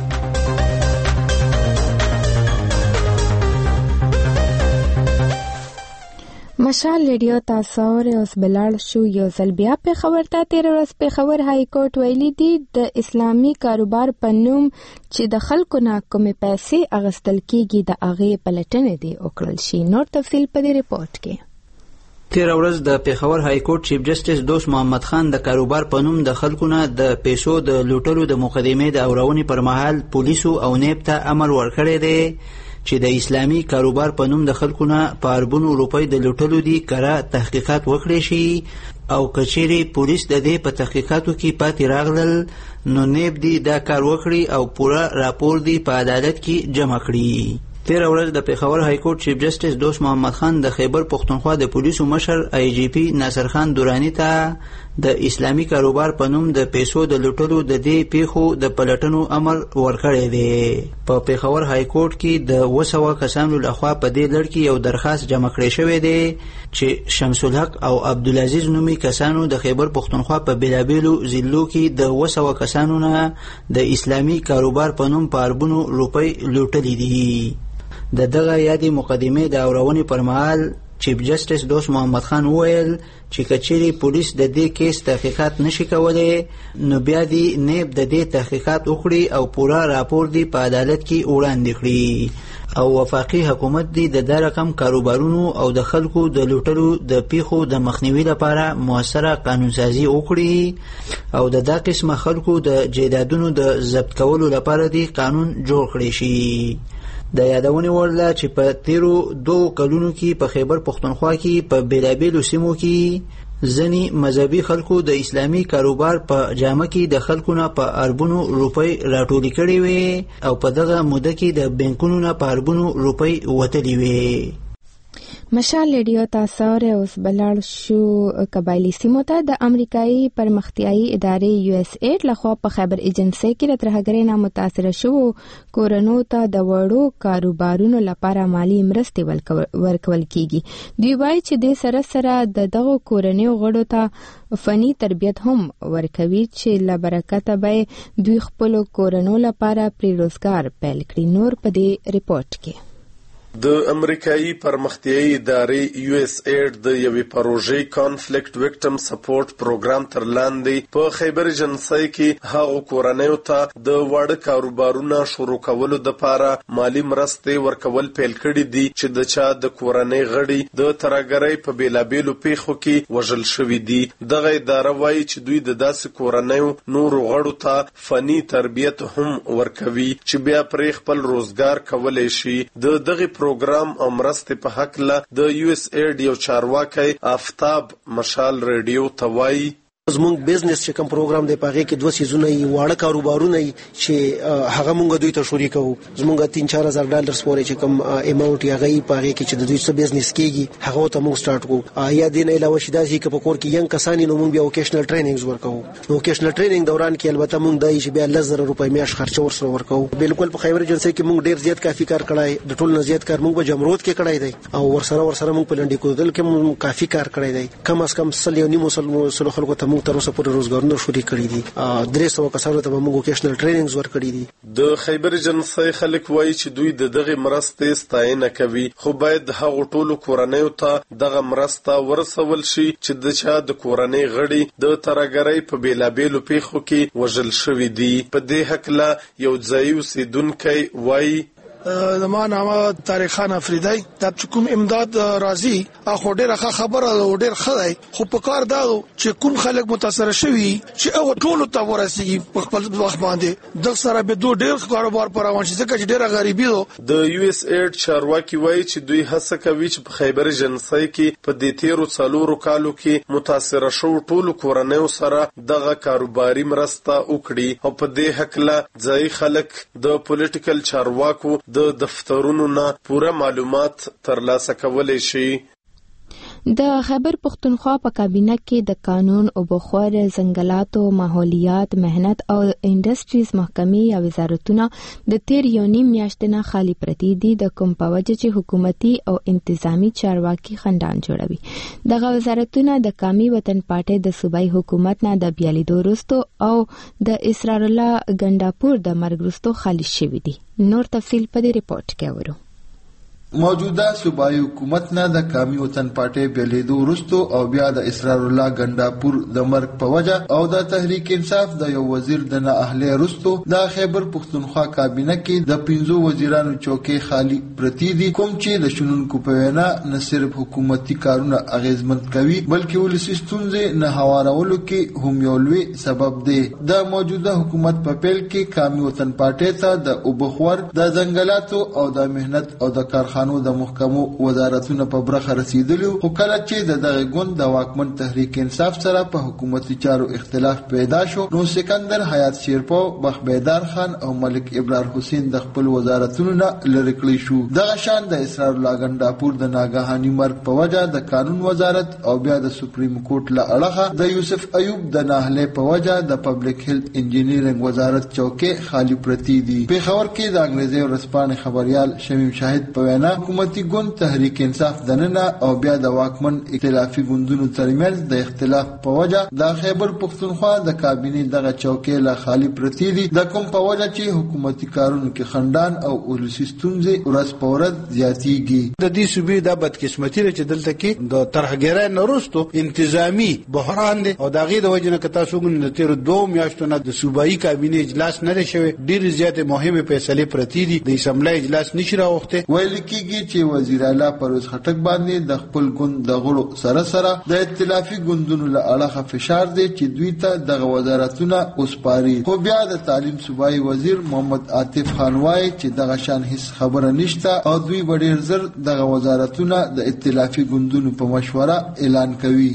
مشال ریډیو تاسو ره اوس بلال شو یو ځل بیا په خبر ته تیر ورځ په خبر های کورټ ویلي دي د اسلامي کاروبار په نوم چې د خلکو نه کومې پیسې اغستل کیږي د هغه پلټنې دي وکړل شي. نور تفصیل په دې ریپورت کې. تیر ورځ د پیښور های کورټ چیف جسټس دوست محمد خان د کاروبار په نوم د خلکو نه د پیسو د لوټلو د مقدمې د اورونې پر مهال پولیسو او نیب ته امر ورکړی دی چې د اسلامي کاروبار په نوم د خلکو نه په اربونو روپۍ د لوټلو دي کره تحقیقات وکړي شي او کچېرې پولیس د دې په تحقیقاتو کې پاتې راغلل نو نیب دی دا کار وکړي او پوره راپور دی په عدالت کې جمع کړي. تیر ورځ د پیښور های کورټ چیف جسټس دوست محمد خان د خیبر پختونخوا د پولیسو مشر آی جی پی ناصر خان دورانی ته د اسلامي کاروبار په نوم د پیسو د لوټلو د دې پیښو د پلټنو امر ورکړی دی. په پیښور های کورټ کې د وسوه کسانو لخوا په دې لړ کې یو درخواست جمع کړی شوی دی چې شمس الحق او عبدالعزیز نومي کسانو د خیبر پختونخوا په بیلابیلو ضلعو کې د وسوه کسانو نه د اسلامي کاروبار په نوم په اربونو روپۍ لوټلې دي. د دغه یادې مقدمې د اورونې پر مهال چیف جسټس دوست محمد خان وویل چې کچېرې پولیس د دې کیس تحقیقات نشي کولی نو بیا دې نیب د دې تحقیقات وکړي او پوره راپور دې په عدالت کې وړاندې کړي او وفاقي حکومت دې د دا رقم کاروبارونو او د خلکو د لوټلو د پیښو د مخنیوي لپاره موثره قانونسازي وکړي او د دا قسمه خلکو د جیدادونو د ضبط کولو لپاره دې قانون جوړ کړی شي. د یادونې وړ ده چې په تیرو دوو کلونو کې په خیبر پښتونخوا کې په بیلابیلو سیمو کې ځینې مذهبي خلکو د اسلامي کاروبار په جامه کې د خلکو نه په اربونو روپۍ راټولې کړې وې او په دغه موده کې د بانکونو نه په اربونو روپۍ وتلې وې. مشال ریډیو تاسو اوره اوس بلار شو قبایلی سیمو ته د امریکایي پرمختیایي ادارې یو اس ایډ لخوا په خیبر ایجنسی کې د ترهګرۍ نه متاثر شو کورونو ته د وړو کاروبارونو لپاره مالی مرستې ورکول کیږي. دوی وایي چې د سره سره د دغو کورنیو غړو ته فني تربیت هم ورکوي چې له برکته به دوی خپل کورونو لپاره پری روزګار پیل کړي. نور په دې ریپورت کې د امریکایي پرمختیایي ادارې یو اس ایډ د یوې پروژې کانفلیکټ وکټم سپورټ پروګرام تر لاندې په خیبر ایجنسی کې هغو کورنیو ته د واړه کاروبارونه شروع کولو دپاره مالی مرستې ورکول پیل کړي دي چې د چا د کورنۍ غړي د ترهګرۍ په بیلابیلو پیښو کې وژل شوي دي. دغه اداره وایي چې دوی د داسې کورنیو نورو غړو ته فني تربیت هم ورکوي چې بیا پرې خپل روزګار کولی شي. د دغه پروګرام او مرستې په حق له د یو اس ایډ یو چارواکی آفتاب مشال ریډیو ته وایي زمونږ بزنس چې کوم پروګرام دی پاغه کې دوه سیزونه یې واړه کاروبارونه چې هغه مونږ دوی ته شوري کوو. زمونږ تین چار هزار ډالر پورې چې کوم اماونټ یې هغه پاغه کې چې د دوی څه بزنس کیږي هغه ته مونږ سٹارټ کوو. یا دین علاوه شیدا چې په کور کې ینګ کسانی نو مونږ بیا وکیشنل ټریننګز ورکوو. نو وکیشنل ټریننګ دوران کې البته مونږ دای چې بیا لزر روپۍ میاش خرچ ورسره ورکوو. بالکل په خیبر ایجنسی کې مونږ ډیر زیات کافي کار کړای د ټول نه زیات کار مونږ په جمرود کې کړای دی او ورسره ورسره مونږ په لنډی کودل کې مونږ کافي کار کړای دی. کم از کم سل یو نیمو سل خلکو ته مونږ تر اوسه پورې روزګار نو شوري کړی دي. درې سوه کسانو ته موږ وکیشنل ټریننګز ورکړي دي. د خیبر ایجنسی خلک وایي چې دوی د دغه مرستې ستاینه کوي خو باید هغو ټولو کورنیو ته دغه مرسته ورسول شي چې د چا د کورنۍ غړي د ترهګرۍ په بیلابیلو پیښو کې وژل شوي دي. په دې هکله یو ځایي اوسیدونکی وایي زما نامه طارق خان افریدی دا چې کوم امداد راځي اخو ډېره خبره او ډېر ښه دی خو په کار دا چې کوم خلک متاثر شوي چې هغه ټولو ته ورسېږي په خپل وخت باندې دغه سره به دوه ډېر کاروبار پر روان شي ځکه چې ډېره غریبي ده. د یو اس ایډ چارواکي وایي چې دوی هڅه کوي چې په خیبر ایجنسی کې په دې تیرو څلورو کالو کې متاثر شوو ټولو کورنیو سره دغه کاروباري مرسته وکړي او په دې هکله ځایي خلک د پولیټیکل چارواکو د دفترونو نه پوره معلومات ترلاسه کولی شي. د خیبر پښتونخوا په کابینه کې د قانون او بخور ځنګلاتو ماحولیات مهنت او انډستریز محکمې یا وزارتونه د تیر یو نیم میاشتې نه خالی پرتی دي د کوم په وجه چې حکومتي او انتظامی چارواکي خندان جوړوي. دغه وزارتونه د قومي وطن پارټي د صوبایي حکومت نه د بیالیدو وروسته او د اسرار الله ګنداپور د مرګ وروسته خالی شوي دي. نور تفصیل په دې ریپورت کې اورو. موجوده صوبایي حکومت نه د قومي وطن پارټي بیلیدو وروسته او بیا د اسرار الله ګنداپور د مرګ په وجه او د تحریک انصاف د یو وزیر د نه اهلي وروسته د خیبر پښتونخوا کابینه کې د پنځو وزیرانو چوکۍ خالی پرتی دي کوم چې د شنونکو په وینا نه صرف حکومتي کارونه اغیزمند کوي بلکې ولسي ستونزې نه هوارولو کې هم یو لوی سبب دی. د موجوده حکومت په پیل کې قومي وطن پارټي ته د اوبخور د ځنګلاتو او د مهنت او د کارخانو د محکمو وزارتونو په برخه رسیدلو خو کله چې د دغه ګوند د واکمن تحریک انصاف سره په حکومتي چارو اختلاف پیدا شو نو سکندر حیات شیرپو بخبیدار خان او ملک ابرار حسین د خپل وزارتونو نه لری کړی شو. دغه شان د اسرار الله ګنداپور د ناګهاني مرګ په وجه د قانون وزارت او بیا د سپریم کورټ له اړخه د یوسف ایوب د ناهله په وجه د پبلک هیلث انجینیرینګ وزارت چوکۍ خالی پرتی دي. په خبر کې د انګریزي ورځپاڼې خبريال شمیم شاهد په وینا زمانہ حکومتي ګوند تحریک انصاف دننه او بیا د واکمن ائتلافي ګوندونو ترمنځ د اختلاف په وجه د خیبر پښتونخوا د کابینې دغه چوکۍ لا خالی پرتی دي، د کوم په وجه چې حکومتي کارونو کې خندان او ولسی ستونزې ورځ په ورځ زیاتېږي. د دې صوبې د بدقسمتي چې دلته کې د ترهګرۍ نه وروسته انتظامی بحران دی او د هغې د وجې نه که تاسو وګورئ د تېرو دوو میاشتو نه د صوبایي کابینې اجلاس نه دی شوی، ډېرې زیاتې مهمې فیصلې پرتې دي، د اسمبلی اجلاس نشي راوختی. ویل کېږي چې وزیر اعلی پرویز خټک باندې د خپل ګوند د غړو سره سره د ائتلافي ګوندونو له اړخه فشار دی چې دوی ته دغه وزارتونه وسپاري. خو بیا د تعلیم صوبایي وزیر محمد عاطف خان وایي چې دغه شان هیڅ خبره نشته او دوی به ډېر زر دغه وزارتونه د ائتلافي ګوندونو په مشوره اعلان کوي.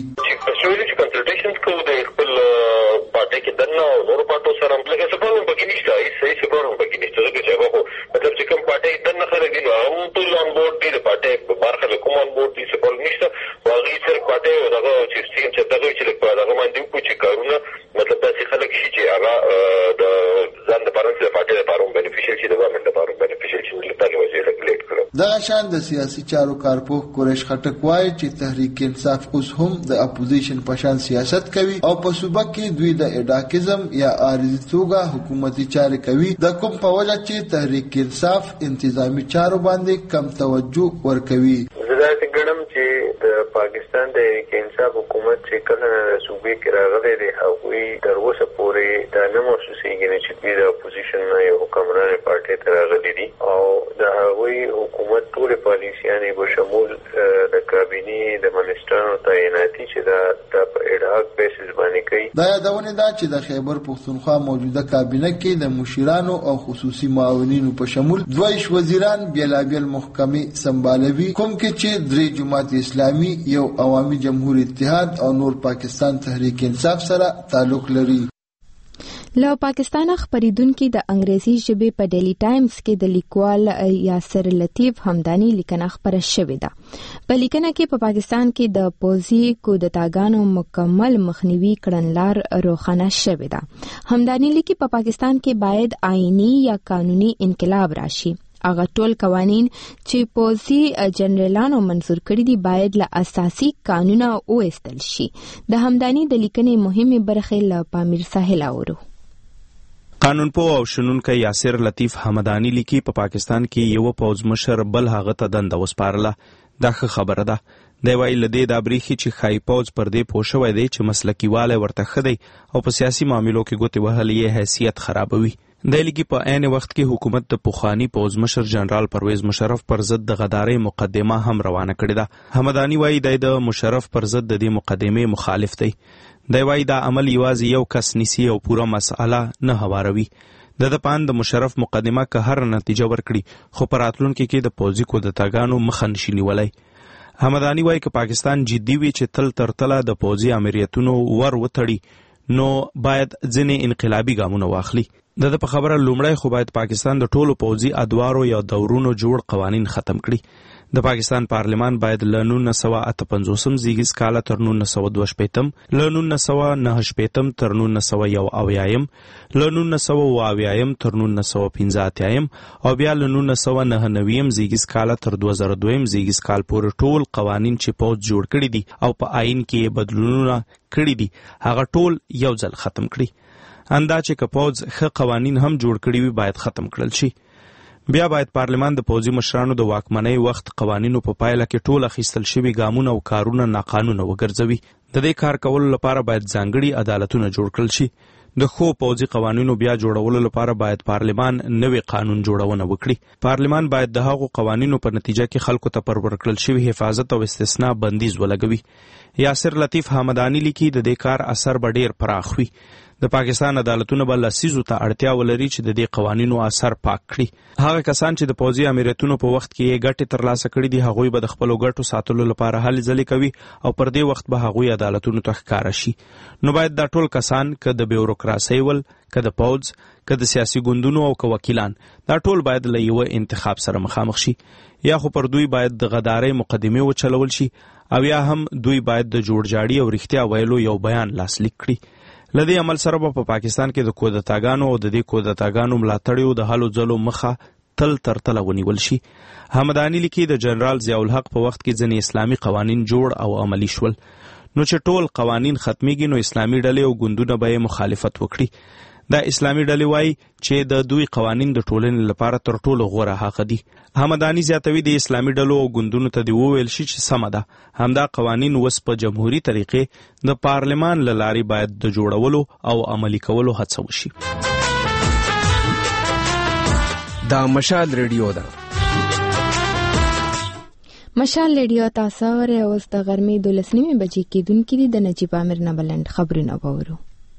دغه شان د سیاسي چارو کارپوه قریش خټک وایي چې تحریک انصاف اوس هم د اپوزیشن په شان سیاست کوي او په صوبه کې دوی د اډاکیزم یا عارضي توګه حکومتي چارې کوي، د کوم په وجه چې تحریک انصاف انتظامی چارو باندې کم توجه ورکوي. زه ګڼم چې د پاکستان د تحریک انصاف حکومت چې کله صوبې کې راغلی دی هغوی تر اوسه پورې دا نه محسوسېږي چې دوی د اپوزیشن نه یو حکمرانې پارټۍ ته راغلي دي او د هغوی حکومت ټولې پالیسیانې به شمول د کابینې د منسټرانو تعیناتي چې دا د په اډهاک بیسس باندې کوي. دا یادونه ده چې د خیبر پښتونخوا موجوده کابینه کې د مشیرانو او خصوصي معاونینو په شمول دویش وزیران بیلابیل محکمې سمبالوي، کوم کې چې درې جماعت اسلامي، یو عوامي جمهور اتحاد او نور پاکستان تحریک انصاف سره تعلق لري. له پاکستان خبریدونکو د انګریزي ژبې په ډیلی ټایمز کې د لیکوال یاسر لطیف همدانی لیکنه خبره شوې ده. په لیکنه کې په پاکستان کې د پوځي کودتاګانو مکمل مخنیوي کړنلار روښانه شوې ده. همدانی لیکي په پاکستان کې باید آئینی یا قانوني انقلاب راشي. هغه ټول قوانین چې پوځي جنرالانو منظور کړي دي باید له اساسي قانونه وایستل شي. د همدانی د لیکنې مهمه برخه له پامیر ساحل اورو. قانونپوه او شنونکی یاسر لطیف همدانی لیکي په پا پاکستان کې یو پوځ مشر بل هغه ته دنده وسپارله. دا ښه خبره ده. دی وایي له دې دا بریښي چې ښایي پوځ پر دې پوه شوی دی چې مسلکي والی ورته ښه دی او په سیاسي معاملو کې ګوتې وهل یې حیثیت خرابوي. دی لیکي په عین وخت کې حکومت د پخواني پوځ مشر جنرال پرویز مشرف پر ضد د غدارۍ مقدمه هم روانه کړې ده. همدانی وایي دی د مشرف پر ضد د دې مقدمې مخالف دی. دی وایي دا عمل یوازې یو کس نیسي او پوره مسئله نه هواروي. د د پان د مشرف مقدمه که هر نتیجه ورکړي خو په راتلونکي کې د پوځي کودتاګانو مخه نشي نیولی. همدانی وایي که پاکستان جدي وي چې تل تر تله د پوځي امریتونو ور وتړي نو باید ځینې انقلابي ګامونه واخلي. د د په خبره لومړی خو باید پاکستان د ټولو پوځي ادوارو یا دورونو جوړ قوانین ختم کړي. د پاکستان پارلمان باید له نولس سوه اته پنځوسم زیږیز کاله تر نولس سوه دوه شپېتم، له نولس سوه نهه شپېتم تر نولس سوه یو اویایم، له نولس سوه اوه اویایم تر نولس سوه پنځه اتیایم او بیا له نولس سوه نهه نویم زیږیز کاله تر دوه زره دویم زیږیز کال پورې ټول قوانین چې پوځ جوړ کړي دي او په آئین کې بدلونونه کړي دي هغه ټول یو ځل ختم کړي. اندا چې که پوځ ښه قوانین هم جوړ کړي وي باید ختم کړل شي. بیا باید پارلمان د پوځي مشرانو د واکمنۍ وخت قوانینو په پایله کې ټول اخیستل شوي ګامونه او کارونه ناقانونه وګرځوي. د دې کار کولو لپاره باید ځانګړي عدالتونه جوړ کړل شي. د ښو پوځي قوانینو بیا جوړولو لپاره باید پارلمان نوې قانون جوړونه وکړي. پارلمان باید د هغو قوانینو په نتیجه کې خلکو ته پر ورکړل شوي حفاظت او استثناء بندیز ولګوي. یاسر لطیف همدانی لیکي د دې کار اثر به ډیر پراخ وي. د پاکستان عدالتونه به لسیزو ته اړتیا ولري چې د دې قوانینو اثر پاک کړي. هغه کسان چې د پوځي امریتونو په وخت کې یې ګټې ترلاسه کړي دي هغوی به د خپلو ګټو ساتلو لپاره هلې ځلې کوي او پر دې وخت به هغوی عدالتونو ته ښکاره شي. نو باید دا ټول کسان که د بیوروکراسۍ ول، که د پوځ، که د سیاسي ګوندونو او که وکیلان، دا ټول باید له یوه انتخاب سره مخامخ شي. یا خو پر دوی باید د غدارۍ مقدمې وچلول شي او یا هم دوی باید د جوړجاړي او رښتیا ویلو یو بیان لاسلیک کړي. له دې عمل سره به په پاکستان کې د کودتاګانو او د دې کودتاګانو ملاتړیو د هلو ځلو مخه تل تر تله ونیول شي. همداني لیکي د جنرال ضیاء الحق په وخت کې ځینې اسلامي قوانین جوړ او عملی شول، نو چې ټول قوانین ختمیږي نو اسلامي ډلې او ګوندونه به مخالفت وکړي. دا اسلامي ډلې وایي چې د دوی قوانین د ټولنې لپاره تر ټولو غوره حق دي. همداني زیاتوي د اسلامي ډلو او ګوندونو ته دی وویل شي چې سمه ده، همدا قوانین اوس په جمهوریت طریقې د پارلمان له لارې باید د جوړولو او عملي کولو هڅه وشي. دا مشال ریډیو ده. مشال ریډیو تاسو اورئ. اوس د غرمې دولس نیمې بجې کېدونکې دي. د نجیب امیر نه بلند خبرونه واورو.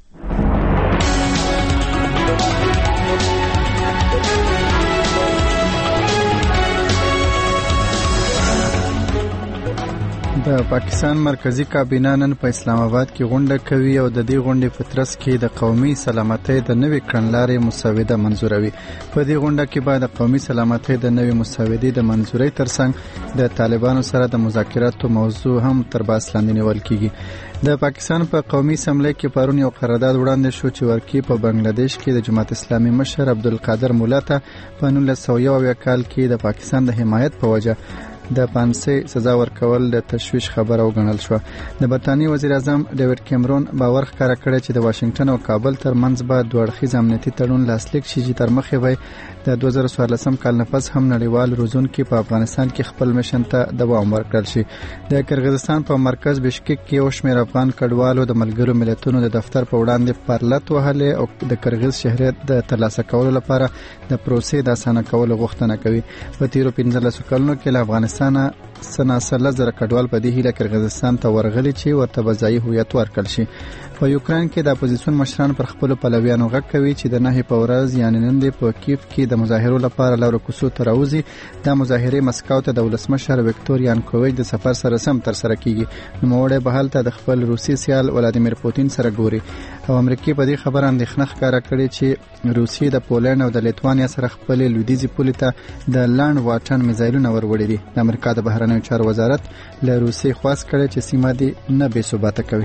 د پاکستان مرکزی کابینه نن په اسلام آباد کې غونډه کوي او د دې غونډې په ترڅ کې د قومي سلامتۍ د نوې کړنلارې مسوده منظوروي. په دې غونډه کې به د قومي سلامتۍ د نوې مسودې د منظورۍ ترڅنګ د طالبانو سره د مذاکراتو موضوع هم تر بحث لاندې نیول کیږي. د پاکستان په قومي اسمبلی کې پرون یو قرارداد وړاندې شو چې ورکی په بنگلاديش کې د جماعت اسلامي مشر عبدالقادر مولا ته په نولس سوه یو اویا کال کې د پاکستان د حمایت په وجه د پانسي سزا ورکول د تشویش خبره وګڼل شو. د برتانیې وزیر اعظم ډیوډ کیمرون باور ښکاره کړی چې د واشنگټن او کابل ترمنځ به دوه اړخیز امنیتي تړون لاسلیک شي چې تر مخې به د دوه زره څوارلسم کال نه پس هم نړیوال روزونکي په افغانستان کې خپل مشن ته دوام ورکړل شي. د کرغیزستان په مرکز بشکک کې یو شمېر افغان کډوالو د ملګرو ملتونو د دفتر په وړاندې پرلط وهلې او د کرغیز شهریت د ترلاسه کولو لپاره د پروسې د اسانه کولو غوښتنه کوي. په تیرو پنځلسو کلونو کې له افغانستان سناسله زره کډوال په دې هیله کرغیزستان ته ورغلي چې ورته به ځایي هویت ورکړل شي. په یوکرين کې د اپوزیسیون مشران پر خپل پلویانو غږ کوي چې د نهي په ورځ یعنی نن د په کیف کې د مظاهرو لپاره لارو کوڅو ته راوځي. د مظاهرې مسکو ته د ولسمشر وکټور یانکوویچ د سفر سره سم تر سره کیږي. نو موړې به هلته د خپل روسي سیال ولادیمیر پوتین سره ګوري او امریکای په دې خبره اندېښنه ښکاره کړې چې روسي د پولند او د لیتوانیا سره خپل لویدیځي پولې ته د لاند واټن میزایلونه وروړي دي. د امریکا د بهرنیو چارو وزارت له روسي خواست کړي چې سیمه دې نه بې ثباته کوي.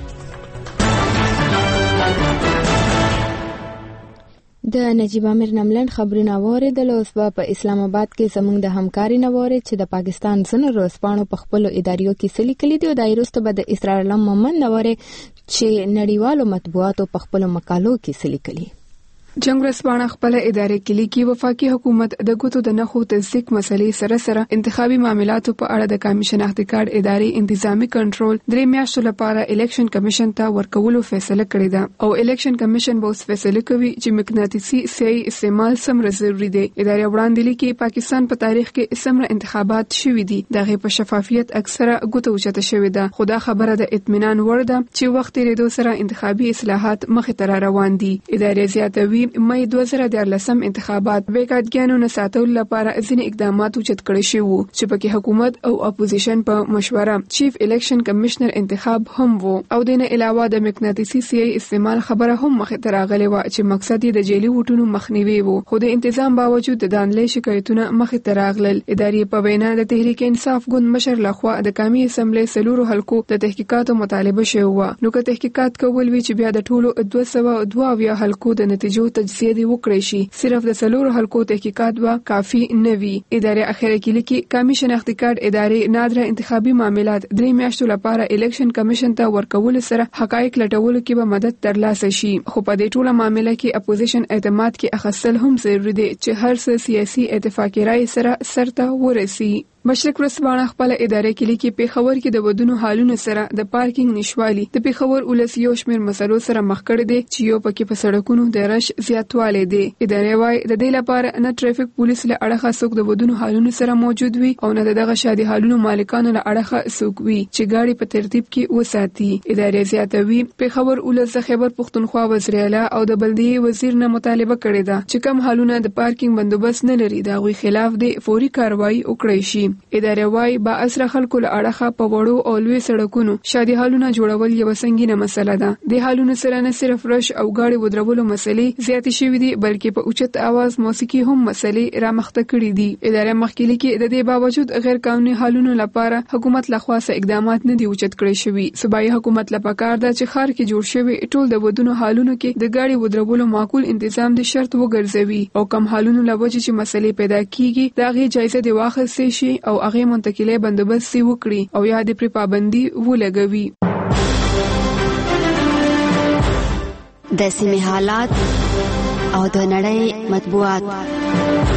د نجیب امیر نملند خبرونه واوریدل. اوس په اسلام آباد کې زموږ د همکاري نه واورید چې د پاکستان ځینو ورځپاڼو په خپلو اداریو کې څه لیکلي دي او دا وروسته به د اسرار الله محمد نه واورئ چې نړیوالو مطبوعاتو په خپلو مقالو کې څه لیکلي. جنگ ورځپاڼه خپل ادارې کې لیکي وفاقي حکومت د ګوتو د نخو تصدیق مسلې سره سره انتخابي معاملاتو په اړه د قومي شناختی کارت ادارې انتظامی کنټرول درې میاشتو لپاره الیکشن کمیشن ته ورکولو فیصله کړې ده او الیکشن کمیشن به اوس فیصله کوي چې مقناطیسي سیاسي استعمال څومره ضروري دی. ادارې وړاندې لیکي پاکستان په تاریخ کې څومره انتخابات شوي دي، دغه په شفافیت اکثره ګوتو اوچته شوې ده. خو دا خبره د اطمینان وړ ده چې وخت تیریدو سره انتخابي اصلاحات مخې ته روان دي. ادارې زیاتوي مې دوه زره دیارلسم انتخابات بیګادګانو نه ساتلو لپاره ځینې اقدامات اوچت کړي شي وو چې پکې حکومت او اپوزیشن په مشوره چیف الیکشن کمشنر انتخاب هم وو او دینه علاوه د مقناطیسي سیاسي استعمال خبره هم مخې ته راغلې و چې مقصد یې د جیلي وټونو مخنیوي وو. خو د تنظیم باوجود د دانلې شکایتونه مخې ته راغلل. ادارې په وینا د تحریک انصاف ګوند مشر لخوا د قومي اسمبلی سلورو حلقو د تحقیقاتو مطالبه شوی و. نو که تحقیقات کول وی چې بیا د ټولو دوه سوه دوه اویا حلقو د نتیجو تجزیه دی وکړی شي، صرف د سلور حلقو تحقیقات به کافی نه وي. ادارې اخیره کې لیکي قومي شناختی کارت ادارې نادره انتخابي معاملات درې میاشتو لپاره الیکشن کمیشن ته ورکول سره حقایق لټولو کې به مدد ترلاسه شي. خو په دې ټوله معاملې کې اپوزیشن اعتماد کې اخیستل هم ضروري دی چې هر څه سیاسي اتفاقی رائے سره سرته ورسي. مشرق ورځپاڼه خپل ادارې کې لیکي پیښور کې د ودونو حالونو سره د پارکینګ نشوالي د پیښور ولس یو شمېر مسلو سره مخ کړي دي چې یو پکې په سړکونو د رش زیاتوالی دی. ادارې وايي د دې لپاره نه ټریفیک پولیس له اړخه څوک د ودونو حالونو سره موجود وي او نه دغه شادي حالونو مالکانو له اړخه څوک وي چې ګاډي په ترتیب کې وساتي. ادارې زیاتوي پیښور ولس د خیبر پښتونخوا وزیر اعلی او د بلدیه وزیر نه مطالبه کړې ده چې کوم حالونه د پارکینګ بندوبست نه لري دا غوي خلاف د فوري کاروایی وکړي شي. ادارې وايي با اسره خلکو له اړخه په وړو او لوی سړکونو شادي حالونه جوړول یو سنگینه مسله ده. د حالونو سره نه صرف رش او گاډي ودرولو مسلې زیاتې شوې دي بلکې په اوچت आवाज موسیقي هم مسلې رامخته کړې دي. ادارې مخکې لیکي د دې باوجود غیر قانوني حالونو لپاره حکومت لخوا اقدامات نه دي اوچت کړی شوي. صوبایي حکومت لپاره کار ده چې ښار کې جوړ شوی ټول د ودونو حالونو کې د گاډي ودرولو معقول تنظیم د شرط وګرځوي او کم حالونو لوجه چې مسلې پیدا کیږي دا غي جایزه دی واخلې شي او هغه منتقله بندوبست وکړي او یا د پری پابندي ولګوي. د سیمې حالات او د نړۍ مطبوعات.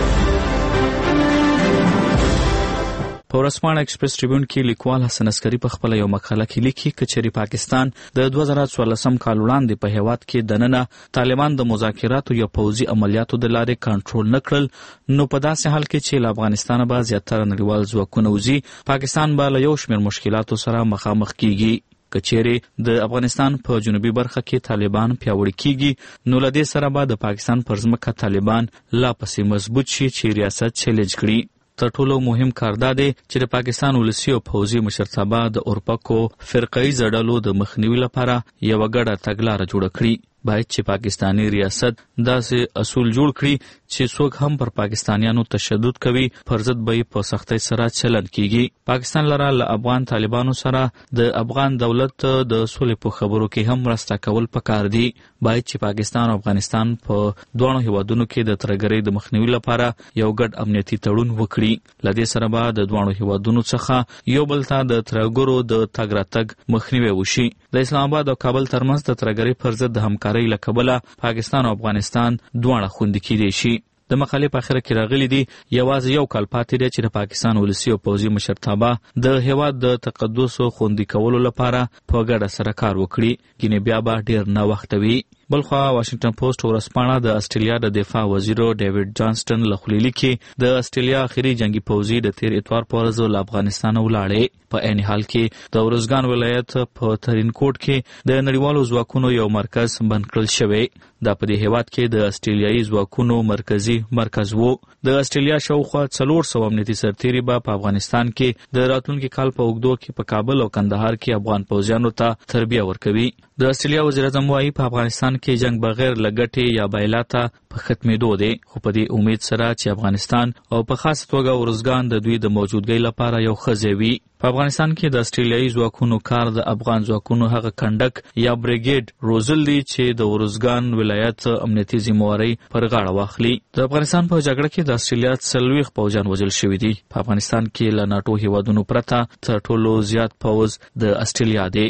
په ورځپاڼه ایکسپریس ټریبیون کې لیکوال حسن عسکري په خپل یو مقاله کې لیکي کچېرې پاکستان د دوه زره څوارلسم کال وړاندې په هیواد کې دننه طالبان د مذاکراتو یا پوځي عملیاتو د لارې کنټرول نه کړل نو په داسې حال کې چې له افغانستانه به زیاتره نړیوال ځواکونه وځي پاکستان به له یو شمېر مشکلاتو سره مخامخ کیږي. کچېرې د افغانستان په جنوبي برخه کې طالبان پیاوړي کیږي نو له دې سره به د پاکستان پر ځمکه طالبان لا پسې مضبوط شي چې ریاست چیلنج کړي. تر ټولو مهم کار دا دی چې د پاکستان ولسی او پوځي مشرتابه د اورپکو فرقایي ډلو د مخنیوي لپاره یو غړ تګلارې جوړ کړي. باید چې پاکستانی ریاست داسې اصول جوړ کړي چې څوک هم پر پاکستانیانو تشدد کوي پر ضد به په سختۍ سره چلن کیږي. پاکستان لره له افغان طالبانو سره د افغان دولت د سولې په خبرو کې هم مرسته کول پکار دي. باید چې پاکستان او افغانستان په دوه هیوادونو کې د ترګرۍ د مخنیوي لپاره یو ګډ امنیتي تړون وکړي. لدې سره به د دوه هیوادونو څخه یو بل ته د ترګرو د تګ راتګ مخنیوي وشي. د اسلام آباد او کابل ترمنځ د ترګرۍ پر ضد د همکارۍ لکبله پاکستان او افغانستان دواړه خوندي کېدای شي. د مقالې په اخره کې راغلي دي یوازې یو کال پاتې دی چې د پاکستان ولسی او پوځي مشرتابه د هیواد د تقدس او خوندي کولو لپاره په ګډه سره کار وکړي ګینه بیا به ډیر نه وخت وي. بلخوا واشنگټن پوسټ ورځپاڼه د استرالیا د دفاع وزیر ډیوډ جانسټن لخوا لیکي د استرالیا اخري جنگي پوځي د تیر اتوار په ورځ له افغانستان ولاړې. په عین حال کې د ورزګان ولایت په ترین کوټ کې د نړیوالو ځواکونو یو مرکز بند کړل شوی. دا په دې هیواد کې د استرالیایي ځواکونو مرکزی مرکز وو. د استرالیا شاوخوا څلور سوه امنیتي سرتیري به په افغانستان کې د راتلونکي کال په اوږدو کې په کابل او کندهار کې افغان پوځیانو ته تربیه ورکوي. د استرالیا وزیر اعظم وايي په افغانستان کې جنگ بغیر لګټې یا بایلاته په ختمېدو دی خو په دې امید سره چې افغانستان او په خاص توګه ورزګان د دوی د موجودګۍ لپاره یو ښه ځای وي. په افغانستان کې د استرالیایي ځواکونو کار د افغان ځواکونو هغه کنډک یا بریګیډ روزل دی چې د ورزګان ولایت امنیتي ذمہواري پر غاړه واخلي. د افغانستان په جګړه کې د استرالیا څلوېښت پوځیان وژل شوي دي. په افغانستان کې له ناټو هیوادونو پرته تر ټولو زیات پوځ د استرالیا دی.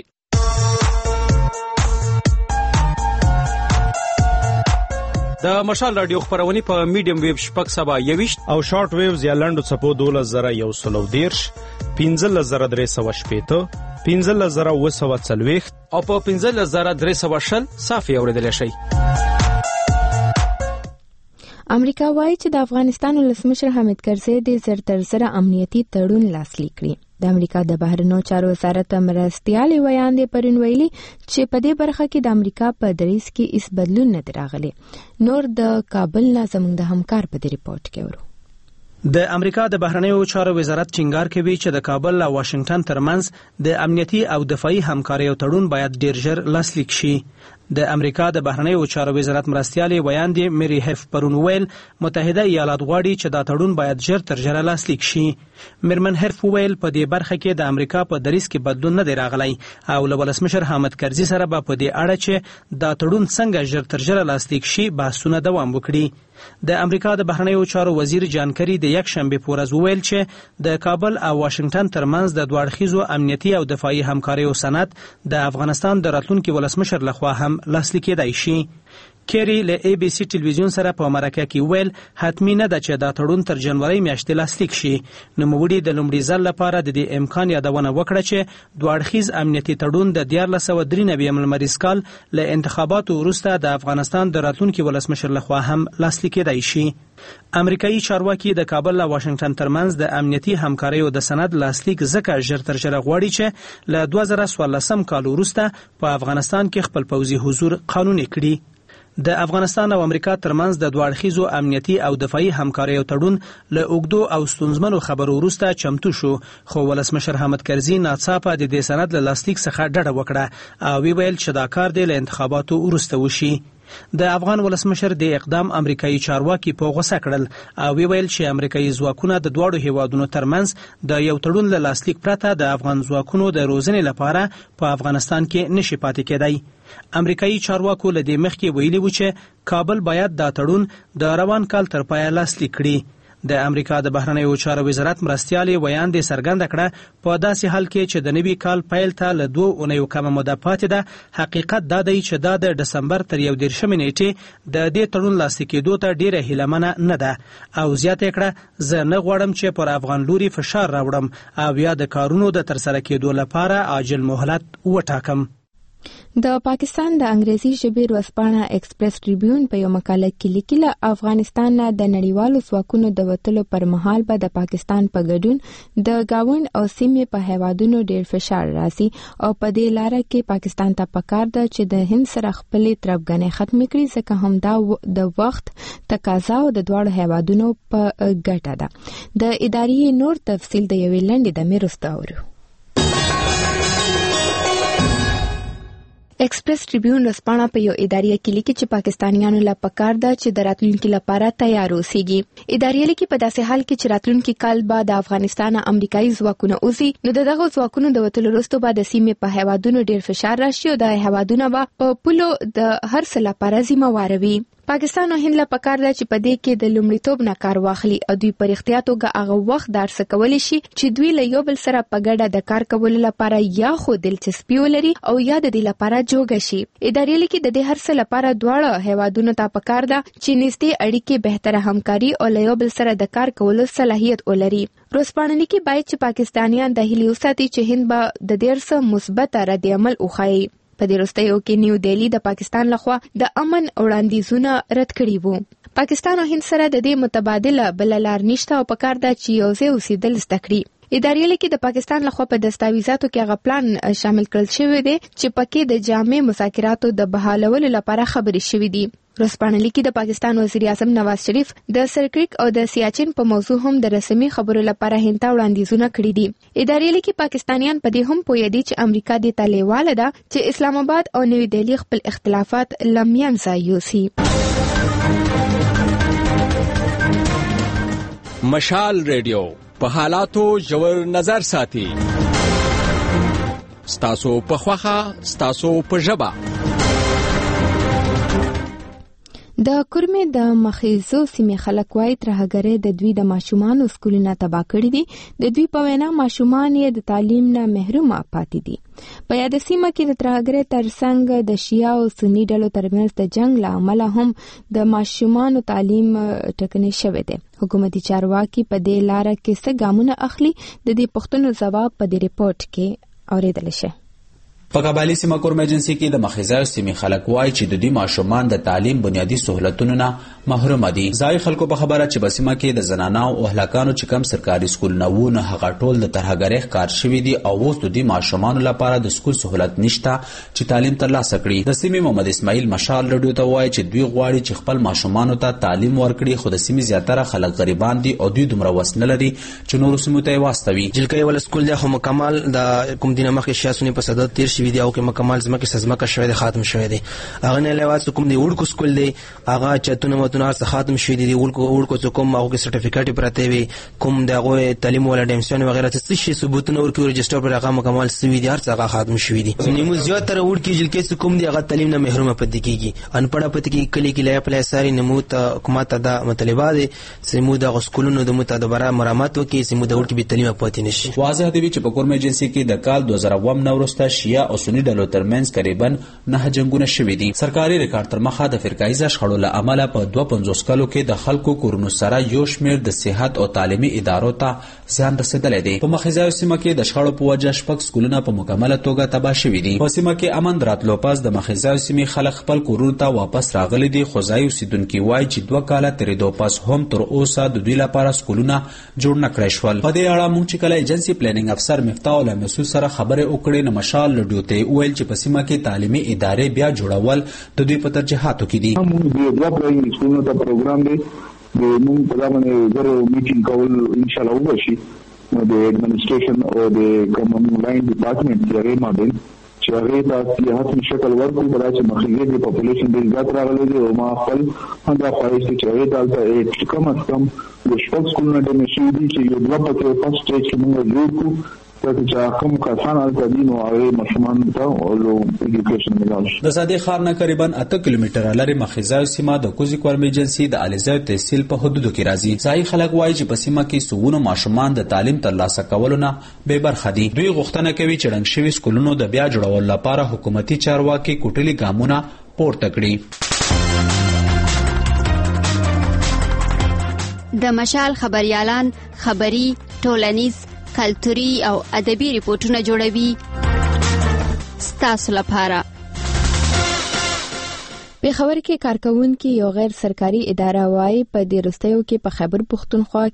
د مشال رادیو خبرونه په میډیم ویب شپږ سبا یويشت او شارټ ویوز یا لنډو چپو دولس زره یو سلو دیرش پنځلس زره درې سوه شپېته پنځلس زره اووه سوه څلوېښت او په پنځلس زره درې سوه شل صافي اورېدلی شئ. امریکا وایي چې د افغانستان ولسمشر حامد کرزي د زر تر زره امنیتي تړون لاسلیک کړی. د امریکا د بهرنیو چارو وزارت مرستیالي ویاندې پرون ویلي چې په دې برخه کې د امریکا په دریځ کې هیڅ بدلون نه دی راغلی. نور د کابل نه زموږ د همکار په دې ریپورت کې ورو. د امریکا د بهرنیو چارو وزارت ټینګار کوي چې د کابل او واشنگټن ترمنځ د امنیتي او دفاعي همکارۍ تړون باید ډیر ژر لاسلیک شي. د امریکا د بهرنیو چارو وزارت مرستیالي ویاندې میری هرف پرون ویل متحده ایالات غواړي چې دا تړون باید ژر تر ژره لاسلیک شي. میرمن هرف ویل په دې برخه کې د امریکا په دریځ کې بدلون نه دی راغلی او له ولسمشر حامد کرزي سره به په دې اړه چې دا تړون څنګه ژر تر ژره لاسلیک شي بحثونه دوام وکړي. د امریکا د بهرنیو چارو وزیر جان کری د یک شنبه په ورځ وویل چې د کابل او واشنگټن ترمنځ د دوه اړخیزو امنیتي او دفاعي همکاریو سند د افغانستان د راتلونکي ولسمشر لخوا هم لاسلیک کېدای شي. کری له ای بی سی ټلویزیون سره په مرکه کې ویل حتمی نه ده چې دا تړون تر جنوري میاشتې لاسلیک شي. نوموړي د لومړي ځل لپاره د دې امکان یادونه وکړه چې دوه اړخیز امنیتي تړون د دیارلس سوه درې نوي لمریز کال له انتخاباتو وروسته د افغانستان د راتلونکي ولسمشر لخوا هم لاسلیک کېدای شي. امریکایي چارواکي د کابل او واشنگټن ترمنځ د امنیتي همکاریو د سند لاسلیک ځکه ژر تر ژره غواړي چې له دوه زره څوارلسم کال وروسته په افغانستان کې خپل پوځي حضور قانوني کړي. د افغانستان او امریکا ترمنځ د دوه اړخیزو امنیتي او دفاعي همکاریو تړون له اوږدو او ستونزمنو خبرو وروسته چمتو شو، خو ولسمشر حامد کرزي ناڅاپه د دې سند له لاسلیک څخه ډډه وکړه او ویل چې دا کار دی له انتخاباتو وروسته وشي. د افغان ولسمشر د اقدام امریکایي چارواکي په غوسه کړل او ویل چې امریکایي ځواکونه د دواړو هیوادونو ترمنځ د یو تړون له لاسلیک پرته د افغان ځواکونو د روزنې لپاره په افغانستان کې نشي پاتې کېدای. امریکایي چارواکو له دې مخکې ویلي و چې کابل باید دا تړون د روان کال تر پایه لاسلیک کړي. د امریکا د بهرنیو چارو وزارت مرستیالې ویاندې څرګنده کړه په داسې حال کې چې د نوي کال پیل ته له دوه اونیو کمه موده پاتې ده، حقیقت دا دی چې دا د ډسمبر تر یو دېرشمې نیټې د دې تړون لاسلیک کېدو ته ډیره هیلهمنه نه ده او زیاته کړه زه نه غواړم چې پر افغان لوري فشار راوړم او یا د کارونو د ترسره کېدو لپاره عاجل مهلت وټاکم. د پاکستان د انګریزي ژبې ورځپاڼه ایکسپریس ټریبیون په یو مقاله کې لیکلي افغانستان نه د نړیوالو ځواکونو د وتلو پر مهال به د پاکستان په ګډون د گاوند او سیمې په هیوادونو ډیر فشار راځي او په دې لاره کې پاکستان ته پکار ده چې د هند سره خپلې تربګنې ختم کړي، ځکه همدا د وخت تقاضا او د دواړو هیوادونو په ګټه ده. د ادارې نور تفصیل د یوې لنډې دمې وروسته اورو. ایکسپریس ټریبیون ورځپاڼه په یو ادارې کې لیکي چې پاکستانیانو لا پکار ده چې د راتلونکي لپاره تیار اوسېږي. ادارې لیکي په داسې حال کې چې راتلونکي کال به د افغانستان امریکایي ځواکونه اوسي، نو دغه ځواکونو د وتلو وروسته به د سیمې په هیوادونو ډیر فشار راشي او د هیوادونو به په پولو د هر څه لپاره ذمہوار وي. پاکستان او هند لا پکار ده چې په دې کې د لومړیتوب نه کار واخلي او دوی پر اختیار توګه هغه وخت درس کولی شي چې دوی له یو بل سره په ګډه د کار کولو لپاره یا خو دلچسپي ولري او یا د دې لپاره جوړ شي. ادارې لیکي د دې هر څه لپاره دواړه هیوادونو ته پکار ده چې نږدې اړیکې، بهتره همکاري او له یو بل سره د کار کولو صلاحیت ولري. ورځپاڼه لیکي باید چې پاکستانیان د هیلې وساتي چې هند به د دې څه مثبت رد عمل وښایي. په دې وروستیو کې نیو دهلی د پاکستان لخوا د امن وړاندیزونه رد کړي وو. پاکستان او هند سره د دې متبادله بل لار نشته او پکار ده چې یو ځای اوسېدل زده کړي. ادارې لیکي د پاکستان لخوا په دستاویزاتو کې هغه پلان شامل کړل شوی دی چې پکې د جامع مذاکراتو د بحالولو لپاره خبرې شوې دي. ورځپاڼه لیکي د پاکستان وزیر اعظم نواز شریف د سرکریک او د سیاچن په موضوع هم د رسمي خبرو لپاره هند ته وړاندیزونه کړي دي. ادارې لیکي پاکستانیان په دې هم پوهیدي چې امریکا د تالیواله ده چې اسلام آباد او نوی دهلی خپل اختلافات لمین ځای یوسي. مشال ریډیو په حالاتو ژور نظر ساتي. ستاسو په خوخه، ستاسو په ژبه. د کورمې د مخیزو سیمې خلک وایي ترهګرۍ د دوی د ماشومانو سکولونه تباه کړي دي. د دوی په وینا ماشومان یې د تعلیم نه محرومه پاتې دي. په یاد سیمه کې د ترهګرۍ ترڅنګ د شیعه او سني ډلو ترمنځ د جنگ له امله هم د ماشومانو تعلیم ټکنی شوی دی. حکومتي چارواکي په دې لاره کې څه ګامونه اخلي، د دې پوښتنو ځواب په دې ریپورت کې اوریدل شي. په قبایلی سیمه کورم ایجنسی کې د مخیزه سیمې خلک وایي چې د دوی ماشومان د تعلیم بنیادی سہولتونو نه محروم دي. ځای خلکو په خبره چې په سیمه کې د زنانو او اهلکانو چې کم سرکاري سکولونه وو نه هغه ټول د ترهګرۍ ښکار شوي دي او اوس د دوی ماشومان لپاره د سکول سہولت نشته چې تعلیم ترلاسه کړي. د سیمې محمد اسماعیل مشال رادیو ته وایي چې دوی غواړي چې خپل ماشومان ته تعلیم ورکړي، خو د سیمې زیاتره خلک غریبان دي او دوی دومره وس نه لري چې نورو سیمو ته واستوي. جلکې ول سکول د هم کمال د کوم دینه مخکې شاسونی په صدد تیر شوی دی او کې مکمل زمکه سزمکه شوی دی، ختم شوی دی. هغه نه لواس کوم دی وړکو سکول دی، هغه چتونه متونه څخه ختم شوی دی. وړکو وړکو کوم هغه کې سرټیفیکټ پراته وي، کوم دغه تعلیم ولا ډیمشن وغیرہ څه شي ثبوتونه ورکو رجسٹر پر هغه مکمل سوي دي، هر څه ختم شوی دی. نیمو زیاتره وړکو جلکې کوم دی هغه تعلیم نه محروم پد کیږي، ان پړه پد کی کلی کلی اپلای ساري نمو ته حکومت دا مطالبه دي سمو د غسکولونو د متدبره مرامت وکي سمو د وړکو به تعلیم پاتې نشي. واضح دی چې په کورم ایجنسی کې د کال دوه زره اووه نورسته شیعه او سنی ډلو ترمنځ تقریبا نه جنگونه شوي دي. سرکاري ریکارډ تر مخه د فرقایي شخړو له امله په دوه دوه پنځوس کالو کې د خلکو کورونو سره یو شمېر د صحت او تعلیمي ادارو ته زیان رسیدلی دی. په مخیزایو سیمه کې د شخړو په وجه شپږ سکولونه په مکمله توګه تباه شوي دي. په سیمه کې امن راتلو پس د مخیزایو سیمې خلک خپل کورونو ته واپس راغلي دي، خو ځایي اوسیدونکي وایي چې دوه کاله تېرېدو پس هم تر اوسه د دوی لپاره سکولونه جوړ نه کړای شول. په دې اړه موږ چې کله ایجنسي پلانینګ افسر مفتاح الله مسعود سره خبرې وکړې نو مشال لډیو ته وویل چې په سیمه کې تعلیمي ادارې بیا جوړول د دوی په ترجیحاتو کې دي. موږ د پرایمري سکولونو ته پروګرام دی د موږ په لمنه زره میټینګ کول ان شاء الله وشي نو د ایڈمنسټریشن او د ګورنمنت لاین ډپارټمنټ کې مابین چې هغه د سیاحت شکل ورکړي بلای چې مخکې د پاپولیشن ډیر زیات راغلی دی او ما خپل هغه خواهش چې هغه دلته کم از کم د شپږ سکولونو د مشي دي چې یو دوه په فرست سټیج کې موږ جوړ کړو چې کوم کسان التدین او هغه مشمان ته او ایجوکیشن ملال د صادق خار نه تقریبا اته کیلومتره لري مخیزایو سیمه د کوزي کورم ایجنسي د الیزایو تحصیل په حدودو کې راځي. ځای خلک وایي چې په سیمه کې سوونه ماشومان د تعلیم ترلاسه کولو نه بې برخه دي. دوی غوښتنه کوي چې ړنګ شوي سکولونو د بیا جوړولو لپاره حکومتي چارواکي کوټلي ګامونه پورته کړي. د مشال خبريالان خبري ټولنیز کلتوري او ادبي ریپورتونه جوړوي ستاسو لپاره. په خبر کې کارکونکو یو غیر سرکاري اداره وايي په دې وروستیو کې په خیبر پښتونخوا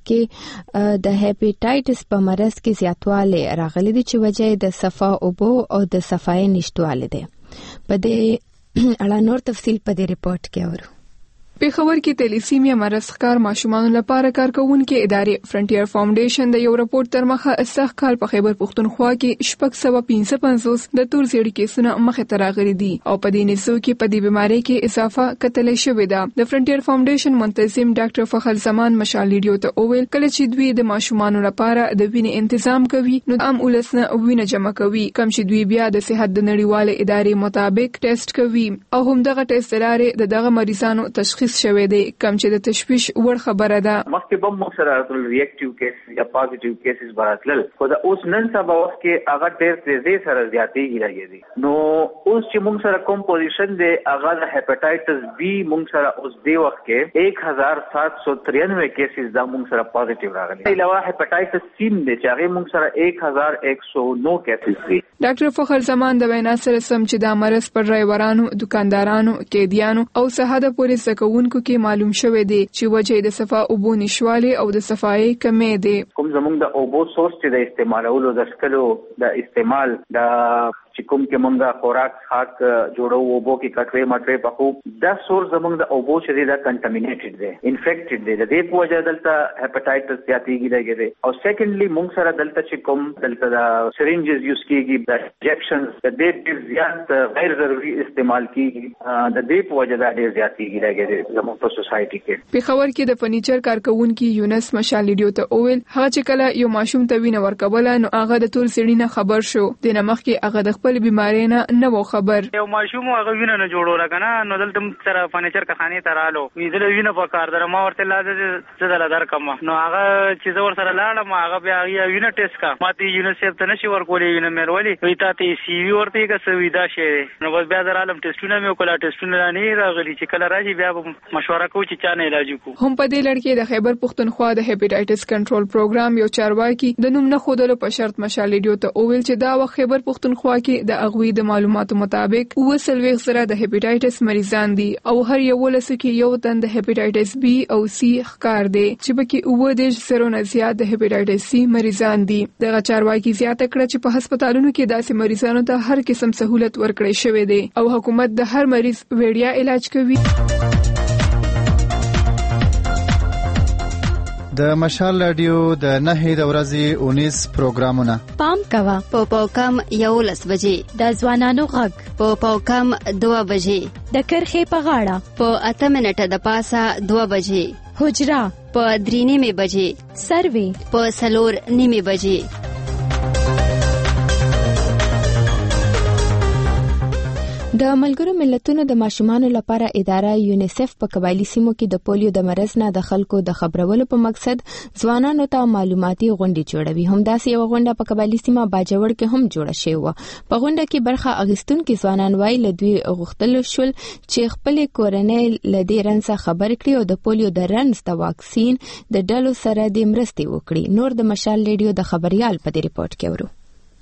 کې د هپیټایټس په مرض کې زیاتوالی راغلی دی چې وجه د صفا اوبو او د صفای نشټوالی دی. په دې اړه نور تفصیل په دې ریپورت کې اورو. په خبر کې تلیسیمیا مرض ښکار ماشومان لپاره کارکونکو ادارې فرنټیر فاونډیشن د یو راپور تر مخه اسخ کال په خیبر پښتونخوا کې شپږ سوه پنځه پنځوس د تور زیړی کیسونه مخه ته راغلي دي او په دې نسو کې په دې بیماری کې اضافه کتل شوې ده. د فرنټیر فاونډیشن منتظم ډاکټر فخر زمان مشال لیډیو ته اوویل کله چې دوی د ماشومان لپاره د وینې تنظیم کوي نو عام ولسنه وینه جمع کوي کوم چې دوی بیا د صحت د نړیوال ادارې مطابق ټیسټ کوي او هم دغه ټیسټ لري د دغه مریضانو تشخیص شوی دی کوم چې د تشویش وړ خبره ده. مخکې به موږ سره ریاکټیو کیسز یا پازیټیو کیسز براتل خو دا اوس نن سبا وخت کې هغه ډېر تیزی سره زیاتېږي راځي. نو اوس چې موږ سره کوم پوزیشن دی هغه د هپاټایټس بی موږ سره اوس دی وخت کې ایک ہزار سات سو ترانوے کیسز دا موږ سره پازیټیو راغلي. علاوه هپاټایټس سی دی چې هغه موږ سره ایک ہزار ایک سو نو کیسز دي. ډاکټر فخر زمان د وینا سره سم چې د مرض پر ډرایورانو دکاندارانو قیدیانو او صحاده پولیس زکونکو کې معلوم شوه دی چې وجه د صفا اوبو نشواله او د صفای کمې دی. کوم زمونږ د اوبو سورس چې د استعمالولو د سکلو د استعمال د چې کوم کې موږ خوراک خاک جوړو اوبو کې کټوي مټوي پخو دا سورس زمونږ د اوبو چې دا کنټامینیټډ دی انفیکټډ دی. د دې په وجه دلته هپاټایټس زیاتېږي راګي او سیکنډلی موږ سره دلته چې کوم دلته د سرینجز یوز کیږي د انجکشنز د دې ډېر زیات غیر ضروري استعمال کیږي د دې په وجه دا ډېر زیاتېږي راګي زموږ په سوسایټي کې. په خبر کې د فرنیچر کارکونکو یونس مشال لیډیو ته اوویل هغه چې کله یو ماشوم ته وینه ورکول نو هغه د ټول سړي نه خبر شو د نمخ کې هغه د خپل بیماری نه نه و خبر. یو ماشوم هغه وینه نه جوړول کنه نو دلته سره فرنیچر کارخانه ته رالو ویل وینه په کار در ما ورته لاده چې دل در کما نو هغه چې زور سره لاړم هغه بیا وینه ټیسټ کا ماته یونیسف ته نشي ورکولې وینه مې ولې وی ته سی وی ورته کا سویدا شي نو بس بیا درالم ټیسټونه مې وکړه ټیسټونه نه راغلي چې کله راځي بیا مشوره کوو چې چا نه علاج کو. هم په دې لړ کې د خیبر پښتونخوا د هپاټایټس کنټرول پروګرام یو چارواکي د نوم نه خودلو په شرط مشال لیډیو ته اوویل چې دا وخت خیبر پښتونخوا کې د اغوی د معلوماتو مطابق اوه سلويخ سره د هپاټایټس مریضان دي او هر یو ولس کې یو تن د هپاټایټس بی او سی ښکار دي چې پکې اوه د سرو نه زیات د هپاټایټس سی مریضان دي. دغه چارواکي زیاته کړه چې په هسپتالونو کې داسې مریضانو ته هر قسم سہولت ورکړی شوی دی او حکومت د هر مریض وړیا علاج کوي. د مشال رادیو د نهي د ورځې اونیس پروګرامونه پام کوا په پاوکم یولس بجې د ځوانانو غږ په پاوکم دوه بجې د کرخې په غاړه په اته منټه د پاسه دوه بجې حجرا په درې نیمې بجې سروي په څلور نیمې بجې. د ملګرو ملتونو د ماشومانو لپاره اداره یونیسف په قبایلی سیمو کې د پولیو د مرض نه د خلکو د خبرولو په مقصد ځوانانو ته معلوماتي غونډې جوړوي. همداسې یو غونډه په قبایلی سیمه باجوړ کې هم جوړه شوې وه. په غونډه کې برخه اخیستونکي ځوانان وایي له دوی غوښتل شول چې خپلې کورنۍ له دې رنځ څخه خبر کړي او د پولیو د رنځ د واکسین د ډلو سره د مرستې وکړي. نور د مشال ریډیو د خبريال په دې ریپورت کې ورو.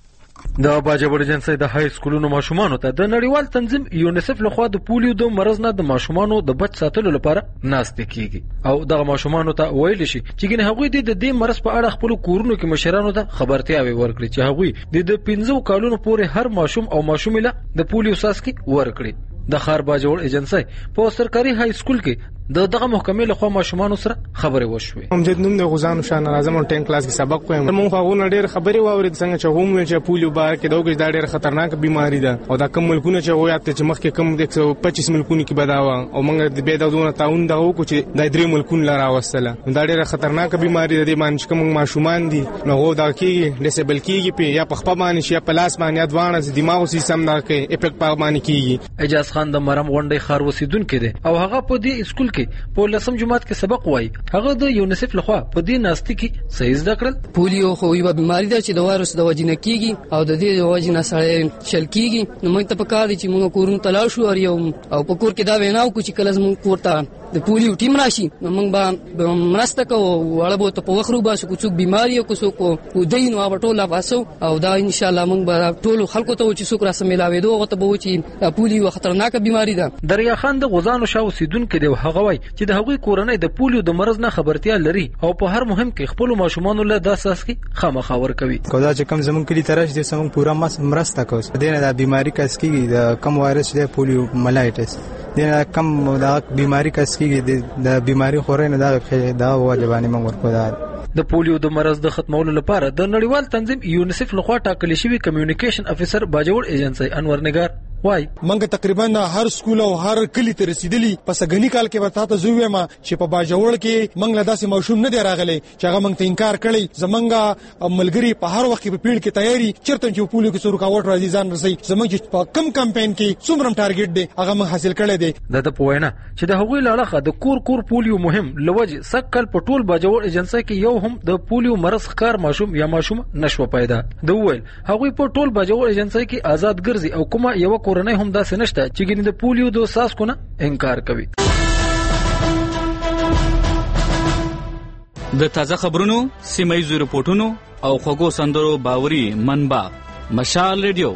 د باجوړ ایجنسی د های سکولونو ماشومانو ته د نړیوال تنظیم یونیسف لخوا د پولیو د مرض نه د ماشومانو د بچ ساتلو لپاره ناستې کیږي او دغه ماشومانو ته ویل شي چې ګنې هغوی د دې مرض په اړه خپل کورونو کې مشرانو ته خبرتیاوي ورکړي چې هغوی د پنځو کالونو پورې هر ماشوم او ماشومه د پولیو څاڅکي ورکړي. د خار باجوړ ایجنسی په سرکاري های سکول کې د دغه محکمې لخوا ماشومان سره خبرې وشوي. امجد نوم د غزان شاه ناظم او ټین کلاس کې سبق وایم. موږ هغه ډېر خبرې واورید څنګه چې هم چې پولیو بار کې دوګ دا ډېر خطرناک بیماری ده او دا کوم ملکونه چې وایي چې مخکې کوم د ایک سو پچیس ملکونو کې بداوه او موږ د به دونه تعاون دا وکړو چې د درې ملکونو لاره وسله. دا ډېر خطرناک بیماری ده. د باندې کوم ماشومان دي نو دا کېږي ډیسیبل کېږي په یا په خپل باندې یا په لاس باندې ادوانه دماغ سیستم دا کې افیکټ په باندې کېږي. اجاز خان د مرام غونډې خار وسیدونکو دی او هغه په دې سکول کې په لسم جماعت کې سبق وایي. هغه د یونیسف لخوا په دې ناستي کې صحیح زده کړل. پولیو خو یو بیماری ده چې د وایرس د وجې نه کیږي او د دې د وجې نه سړی شل کیږي. نو موږ ته پکار دي چې موږ کورونو ته لاړ شو او یو او په کور کې دا ویناو کو چې کله موږ کور ته د پولیو ټیم راشي نو موږ به مرسته کوو وړه به ته په وخت روباسو کو څوک بیماری او کو څوک ودین او ټوله باسو او دا ان شاء الله موږ به ټول خلکو ته چې څوک را سملاوي دوه ته به چې پولیو خطرناک بیماری ده. دریا خان د غزانو شاو سیدونکو دی هغه وای چې د هغوی کورنۍ د پولیو د مرض نه خبرتیا لري او په هر مهم کې خپل ماشومان له داس اساسي خامخا ور کوي. کودا چې کم زمون کلی ترش دي سمون پورا مرسته کوي. دینه د بیماری کس کیږي د کم وایرس دی پولیو ملایټس دینه کم د بیماری کس کیږي د بیماری خورینه دا دا واجبانی موږ ورکو. د پولیو د مرض د ختمولو لپاره د نړیوال تنظیم یونیسف لخوا ټاکل شوی کمیونیکیشن افیسر باجوړ ایجنسی انور نگار وای منګه تقریبا هر سکول او هر کلی ته رسیدلی پس غنی کال کې ورته ته زوی ما چې په باجوړ کې منګ له داسې ماشوم نه دی راغلی چې هغه منګ ته انکار کړی. زمونږه ملګری په هر وخت په پیړ کې تیاری چرته چې پولیو کې رکاوټ راځي ځان رسي. زمونږ په کم کمپاین کې څومره ټارګټ دی هغه موږ حاصل کړی دی. د ته پوینه چې د هغوی لاړه د کور کور پولیو مهم لوجه سکل په ټول باجوړ ایجنسی کې یو هم د پولیو مرض ښکار ماشوم یا ماشوم نشو پیدا. د ویل هغوی په ټول باجوړ ایجنسی کې آزاد ګرځي او کومه یو کورنۍ هم داسې نشته چې ګینه د پولیو د ساسکو نه انکار کوي. د تازه خبرونو سیمایي رپورټونو او خوږو سندرو باوري منبع مشال ریډیو.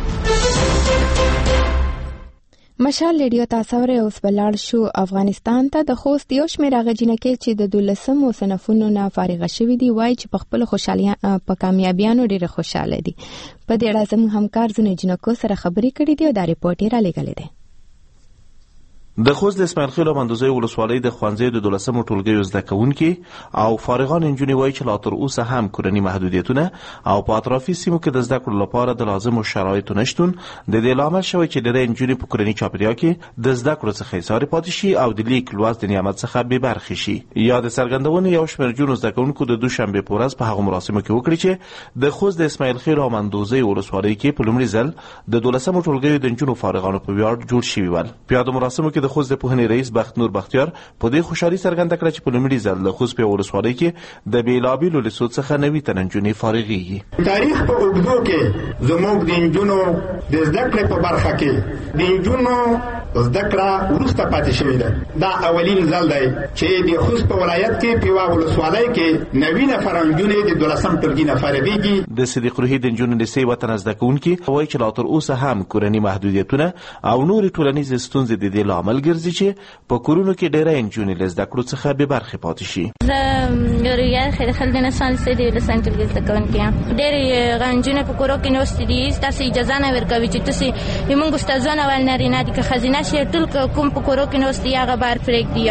مشال ریډیو تاسو ورې اوس بلار شو افغانستان ته. د خوست یو شمېر هغه جنکې چې د دولسمو صنفونو نه فارغ شوي دي وایي چې په خپل خوشحالي په کامیابیانو ډېر خوشاله دي. په دې اړه زموږ همکار ځینې جنکو سره خبرې کړې دي او دا ریپورټ یې رالیږلی دی. د خوست د اسماعیل خیل مندوزی ولسوالۍ د ښوونځي د دولسمو ټولګیو زده کوونکي او فارغان نجونې وایي چې لا تر اوسه هم کورني محدودیتونه او په اطرافي سیمو کې د زده کړو لپاره د لازمو شرایطو نشتون د دې لامل شوی چې ډېری نجونې په کورني چاپیریال کې د زده کړو څخه ایسارې پاتې شي او د لیک لوست د نعمت څخه بې برخې شي. یا د څرګندونې یو شمېر نجونو زده کوونکو د دوشنبې په ورځ په هغو مراسمو کې وکړي چې د خوست د اسماعیل خیل مندوزی ولسوالۍ کې په لومړي ځل د دولسمو ټولګیو د نجونو فارغانو په ویاړ جوړ شوي ول. په یادو مراسمو کې د خوست د پوهنې رئیس بخت نور بختیار په دې خوشحالي څرګنده کړه چې په لومړي ځل د خوست په ولسوالۍ کې د بېلابېلو لیسو څخه نوي تنه نجونې فارغېږي. تاریخ په اوږدو کې زموږ د نجونو د زده کړې په برخه کې د نجونو زده کړه وروسته پاتې شوې ده. دا اولین ځل دی چې د خوست په ولایت کې په یوه ولسوالۍ کې نوي نفره نجونې د دولسم ټولګي نه فارغېږي. د صدیق روحي د نجونو لیسې وطن زده کوونکي وایي چې لا تر اوسه هم کورني محدودیتونه او نورې ټولنیزې ستونزې د دې لامل ګرځي چې په کورونو کې ډېری نجونې له زده کړو څخه بې برخې پاتې شي. زه رویا خیر خلدین سان لیسې د دولسم ټولګي زده کوونکې یم. ډېرې نجونې په کورو کې ناستې دي تاسې اجازه نه ورکوي چې تاسې زموږ استادان ول نارینه دي که ښځینه شي ټول کوم په کورو کې ناست دي هغه بهر پرېږدي.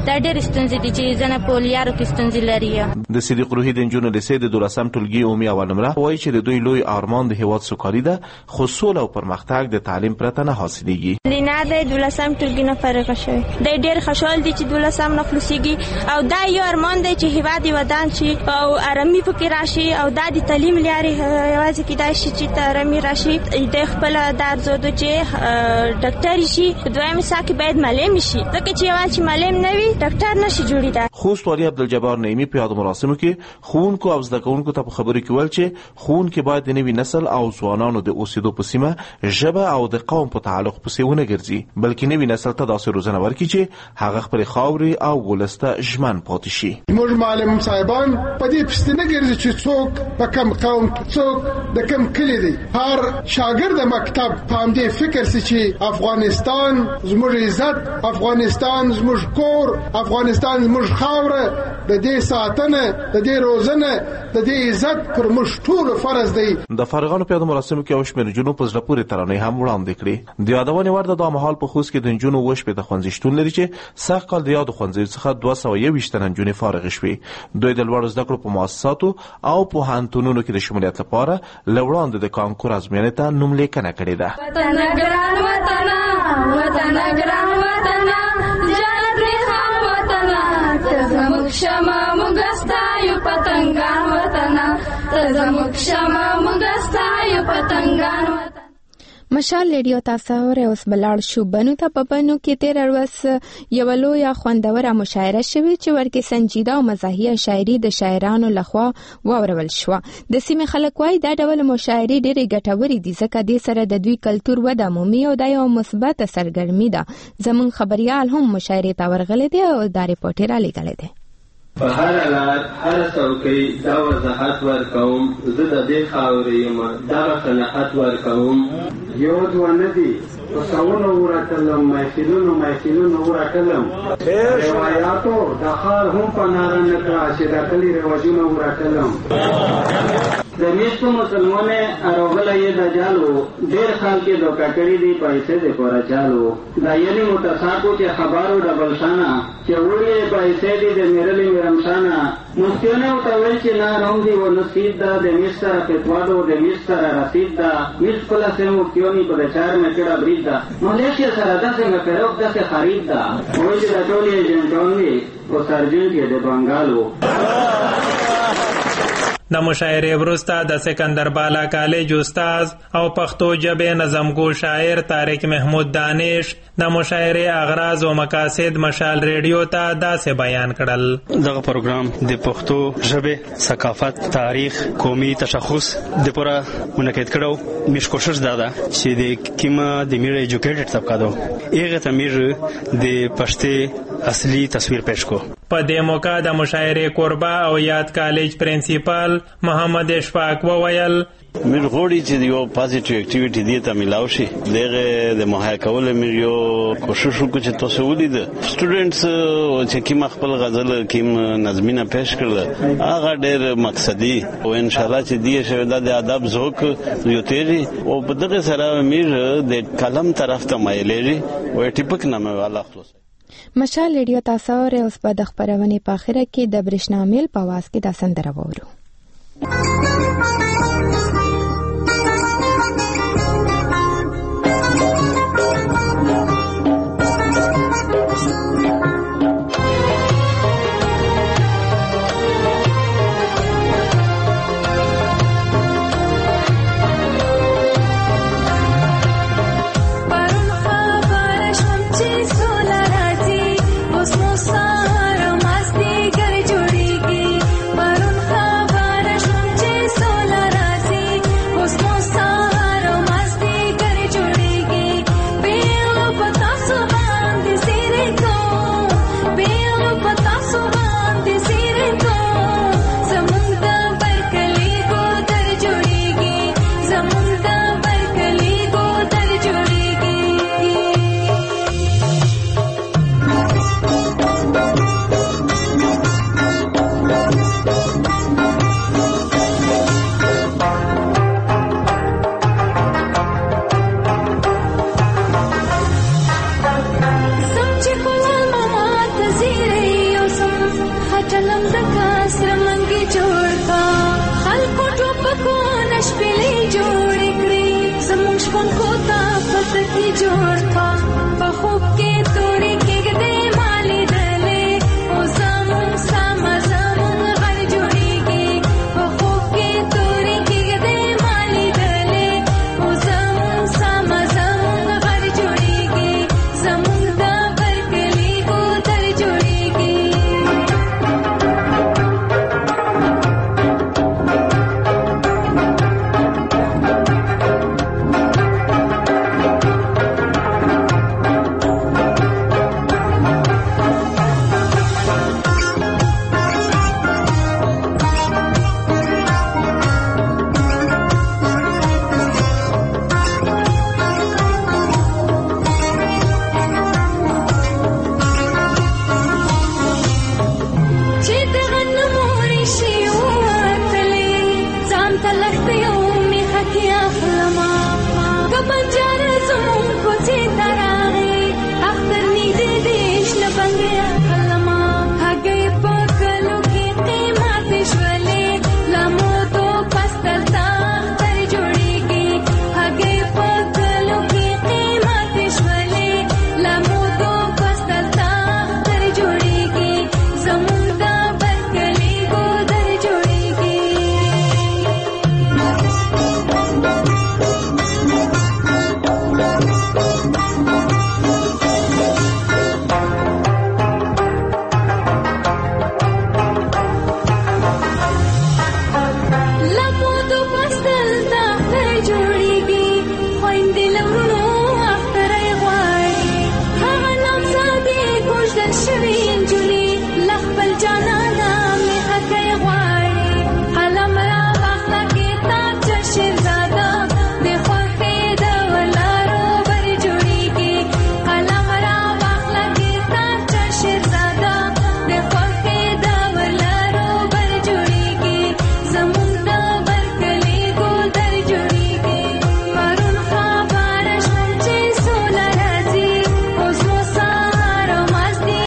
دا ډېر ستونزې دي چې ځنه په لیارو کې ستونزې لري. د صدیق روحي د نجونو لیسې د دولسم ټولګي عمومي اول نمره وایي چې د دوی لوی ارمان د هیواد سوکالي ده، خو سوله او پرمختګ د تعلیم پرته نه حاصلېږي. لینا د دولسم ټولګي نه فارغه شوې، د ډېر خوشحال دي چې دولسم نه خلاصېږي او دا یو ارمان دی چې هیواد یې ودان شي او آرامي پکې راشي او دا د تعلیم لارې یوازې کېدای شي چې آرامي راشي. د خپل د ارزو د چې ډاکټر شي، دویم سا کې باید معلم شي، ځکه چې یوازې معلم نه وي ډاکټر نشي جوړېدای. خوست والي عبدالجبار نعیمي په یادو مراسمو کې ښوونکو او زده کوونکو ته په خبرو کې ویل چې ښوونکي باید د نوي نسل او ځوانانو د اوسېدو په سیمه ژبه او د قوم په تعلق پسې ونه ګرځي، بلکې نوي نسل ته داسې روزنه ورکړي چې هغه خپلې خاورې او ولس ته ژمن پاتې شي. موږ معلم صاحبان په دې پسې نه ګرځي چې څوک په کوم قوم څوک د کوم کلي دی. هر شاګرد مکتب په همدې فکر سي چې افغانستان زموږ عزت، افغانستان زموږ کور، افغانستان زموږ خاوره، د دې ساتنه، د دې روزنه، د دې عزت پر موږ ټول فرض دی. د فارغانو په یادو مراسمو کې او شمېر نجونو په زړه پورې ترانې هم وړاندې کړې. د یادونې وړ ده دا مهال په خوست کې د نجونو اووه شپېته ښوونځي شتون لري چې سږ کال د یادو ښوونځیو څخه دوه سوه یوویشت تنه نجونې فارغې شوې. دوی د لوړو زده کړو په مؤسساتو او پوهنتونونو کې د شمولیت لپاره له وړاندې د کانکور ازموینې ته نوملیکنه کړې ده. وطن ګران وطن، وطن ګران وطن، جنت ریحان وطن، ته زموږ شمع موږ ستایو پتنګان وطن، ته زموږ شمع موږ ستایو پتنګان وطن. مشال ریډیو تاسو اورئ. اوس بلاړ شو بنو ته. په بنو کې تیر ورځ یو لویه خوندوره مشاعره شوې چې ورکې سنجیده او مزاحیه شاعري د شاعرانو لخوا واورول شوه. د سیمې خلک وایي دا ډول مشاعرې ډېرې ګټورې دي ځکه دې سره د دوی کلتور وده مومي او دا یو مثبته سرګرمي ده. زموږ خبريال هم مشاعرې ته ورغلی دی او دا رپورټ یې رالیږلی دی. په هر لار هر څوکۍ دا وضاحت ورکوم، زه د دې خاورې یم دغه قناعت ورکوم. یو دوه نه دي په سوونو ورتلم، محفلونو محفلونو ورتلم، روایاتو د ښار هم په ناره نه کړه چې د کلي رواجونه ورتلم. د میشتو مسلمانې اروغلی یې د جالو، ډېر خلک یې دوکه کړي دي پیسې د پوره چالو. دا یعنې متصاقو چې خبرو ډبل شانه چې وړې پیسې دي د میرلې میرمشانه. مفتیانه ورته ویل چې نه روم دي و نصیب ده، د میش سره فتوا ده د میش سره رسید ده. میش خپله سه مفتیانې په د چار مکړه برید ده، ملیشیا سره داسې مفروق داسې خرید ده. وایي چې د ټول ایجنټان دي خو سرجنټ یې د بنګالو. د مشاعرې وروسته د سکندر بالا کالج استاد او پښتو ژبې نظمګو شاعر طارق محمود دانش د مشاعرې اغراض او مقاصد مشال ریډیو ته داسې بیان کړل. دغه پروګرام د پښتو ژبې ثقافت، تاریخ، قومي تشخص د پوره منعقد کړو. میش کوشش داده چې د کیمه د میره ایجوکیټډ طبقه دو هغه ته میره د پښتې اصلي تصویر پېښ کو. په دې موقع د مشاعرې قربا او یاد کالج پرنسپل محمد اشفاق وویل میر غوړي چې یو پازیټیو اکټیویټي دی ته ملاو شي دغه د محاکه کول میر یو کوشش وکړي چې تاسو ولید سټوډنټس چې کیم خپل غزل کیم نظمینه پېښ کړل هغه ډېر مقصدی او ان شاء الله چې دی شوی د ادب ذوق یو تیری او په دغه سره میر د کلم طرف ته مایلېږي او ټیپک نامه والا خلاص. مشال ریډیو تاسو اورئ. اوس په د خبرونې په اخره کې د برېښنا میل په واس کې د سندره وورو. सोला شپېلې جوړې کړې زموږ شپونکو ته پته کې جوړ کړه په خوب کې تورې کېږدې ما لیدلې او زموږ سمه زموږ غر جوړېږي په خوب کې تورې کېږدې ما لیدلې او زموږ سمه زموږ غر جوړېږي زموږ د برکلي ګودر جوړېږي چې د غنمو ریښې ووتلې ځان ته لښتیو میخه کې اخلمه که بنجار زموږ کوڅې ته راغی اختر نږدې دی شنه بنګې اخلمه هګۍ په کلو کې قیمتې شولې له مودو پس دلته اختر جوړېږي هګۍ په کلو کې قیمتې شولې له مودو پس دلته اختر جوړېږي زموږ د برکلي ګودر جوړېږي له مودو پس دلته اختر جوړېږي خویندې له وروڼو اختر یې غواړي هغه نامزادې کوژدن شوي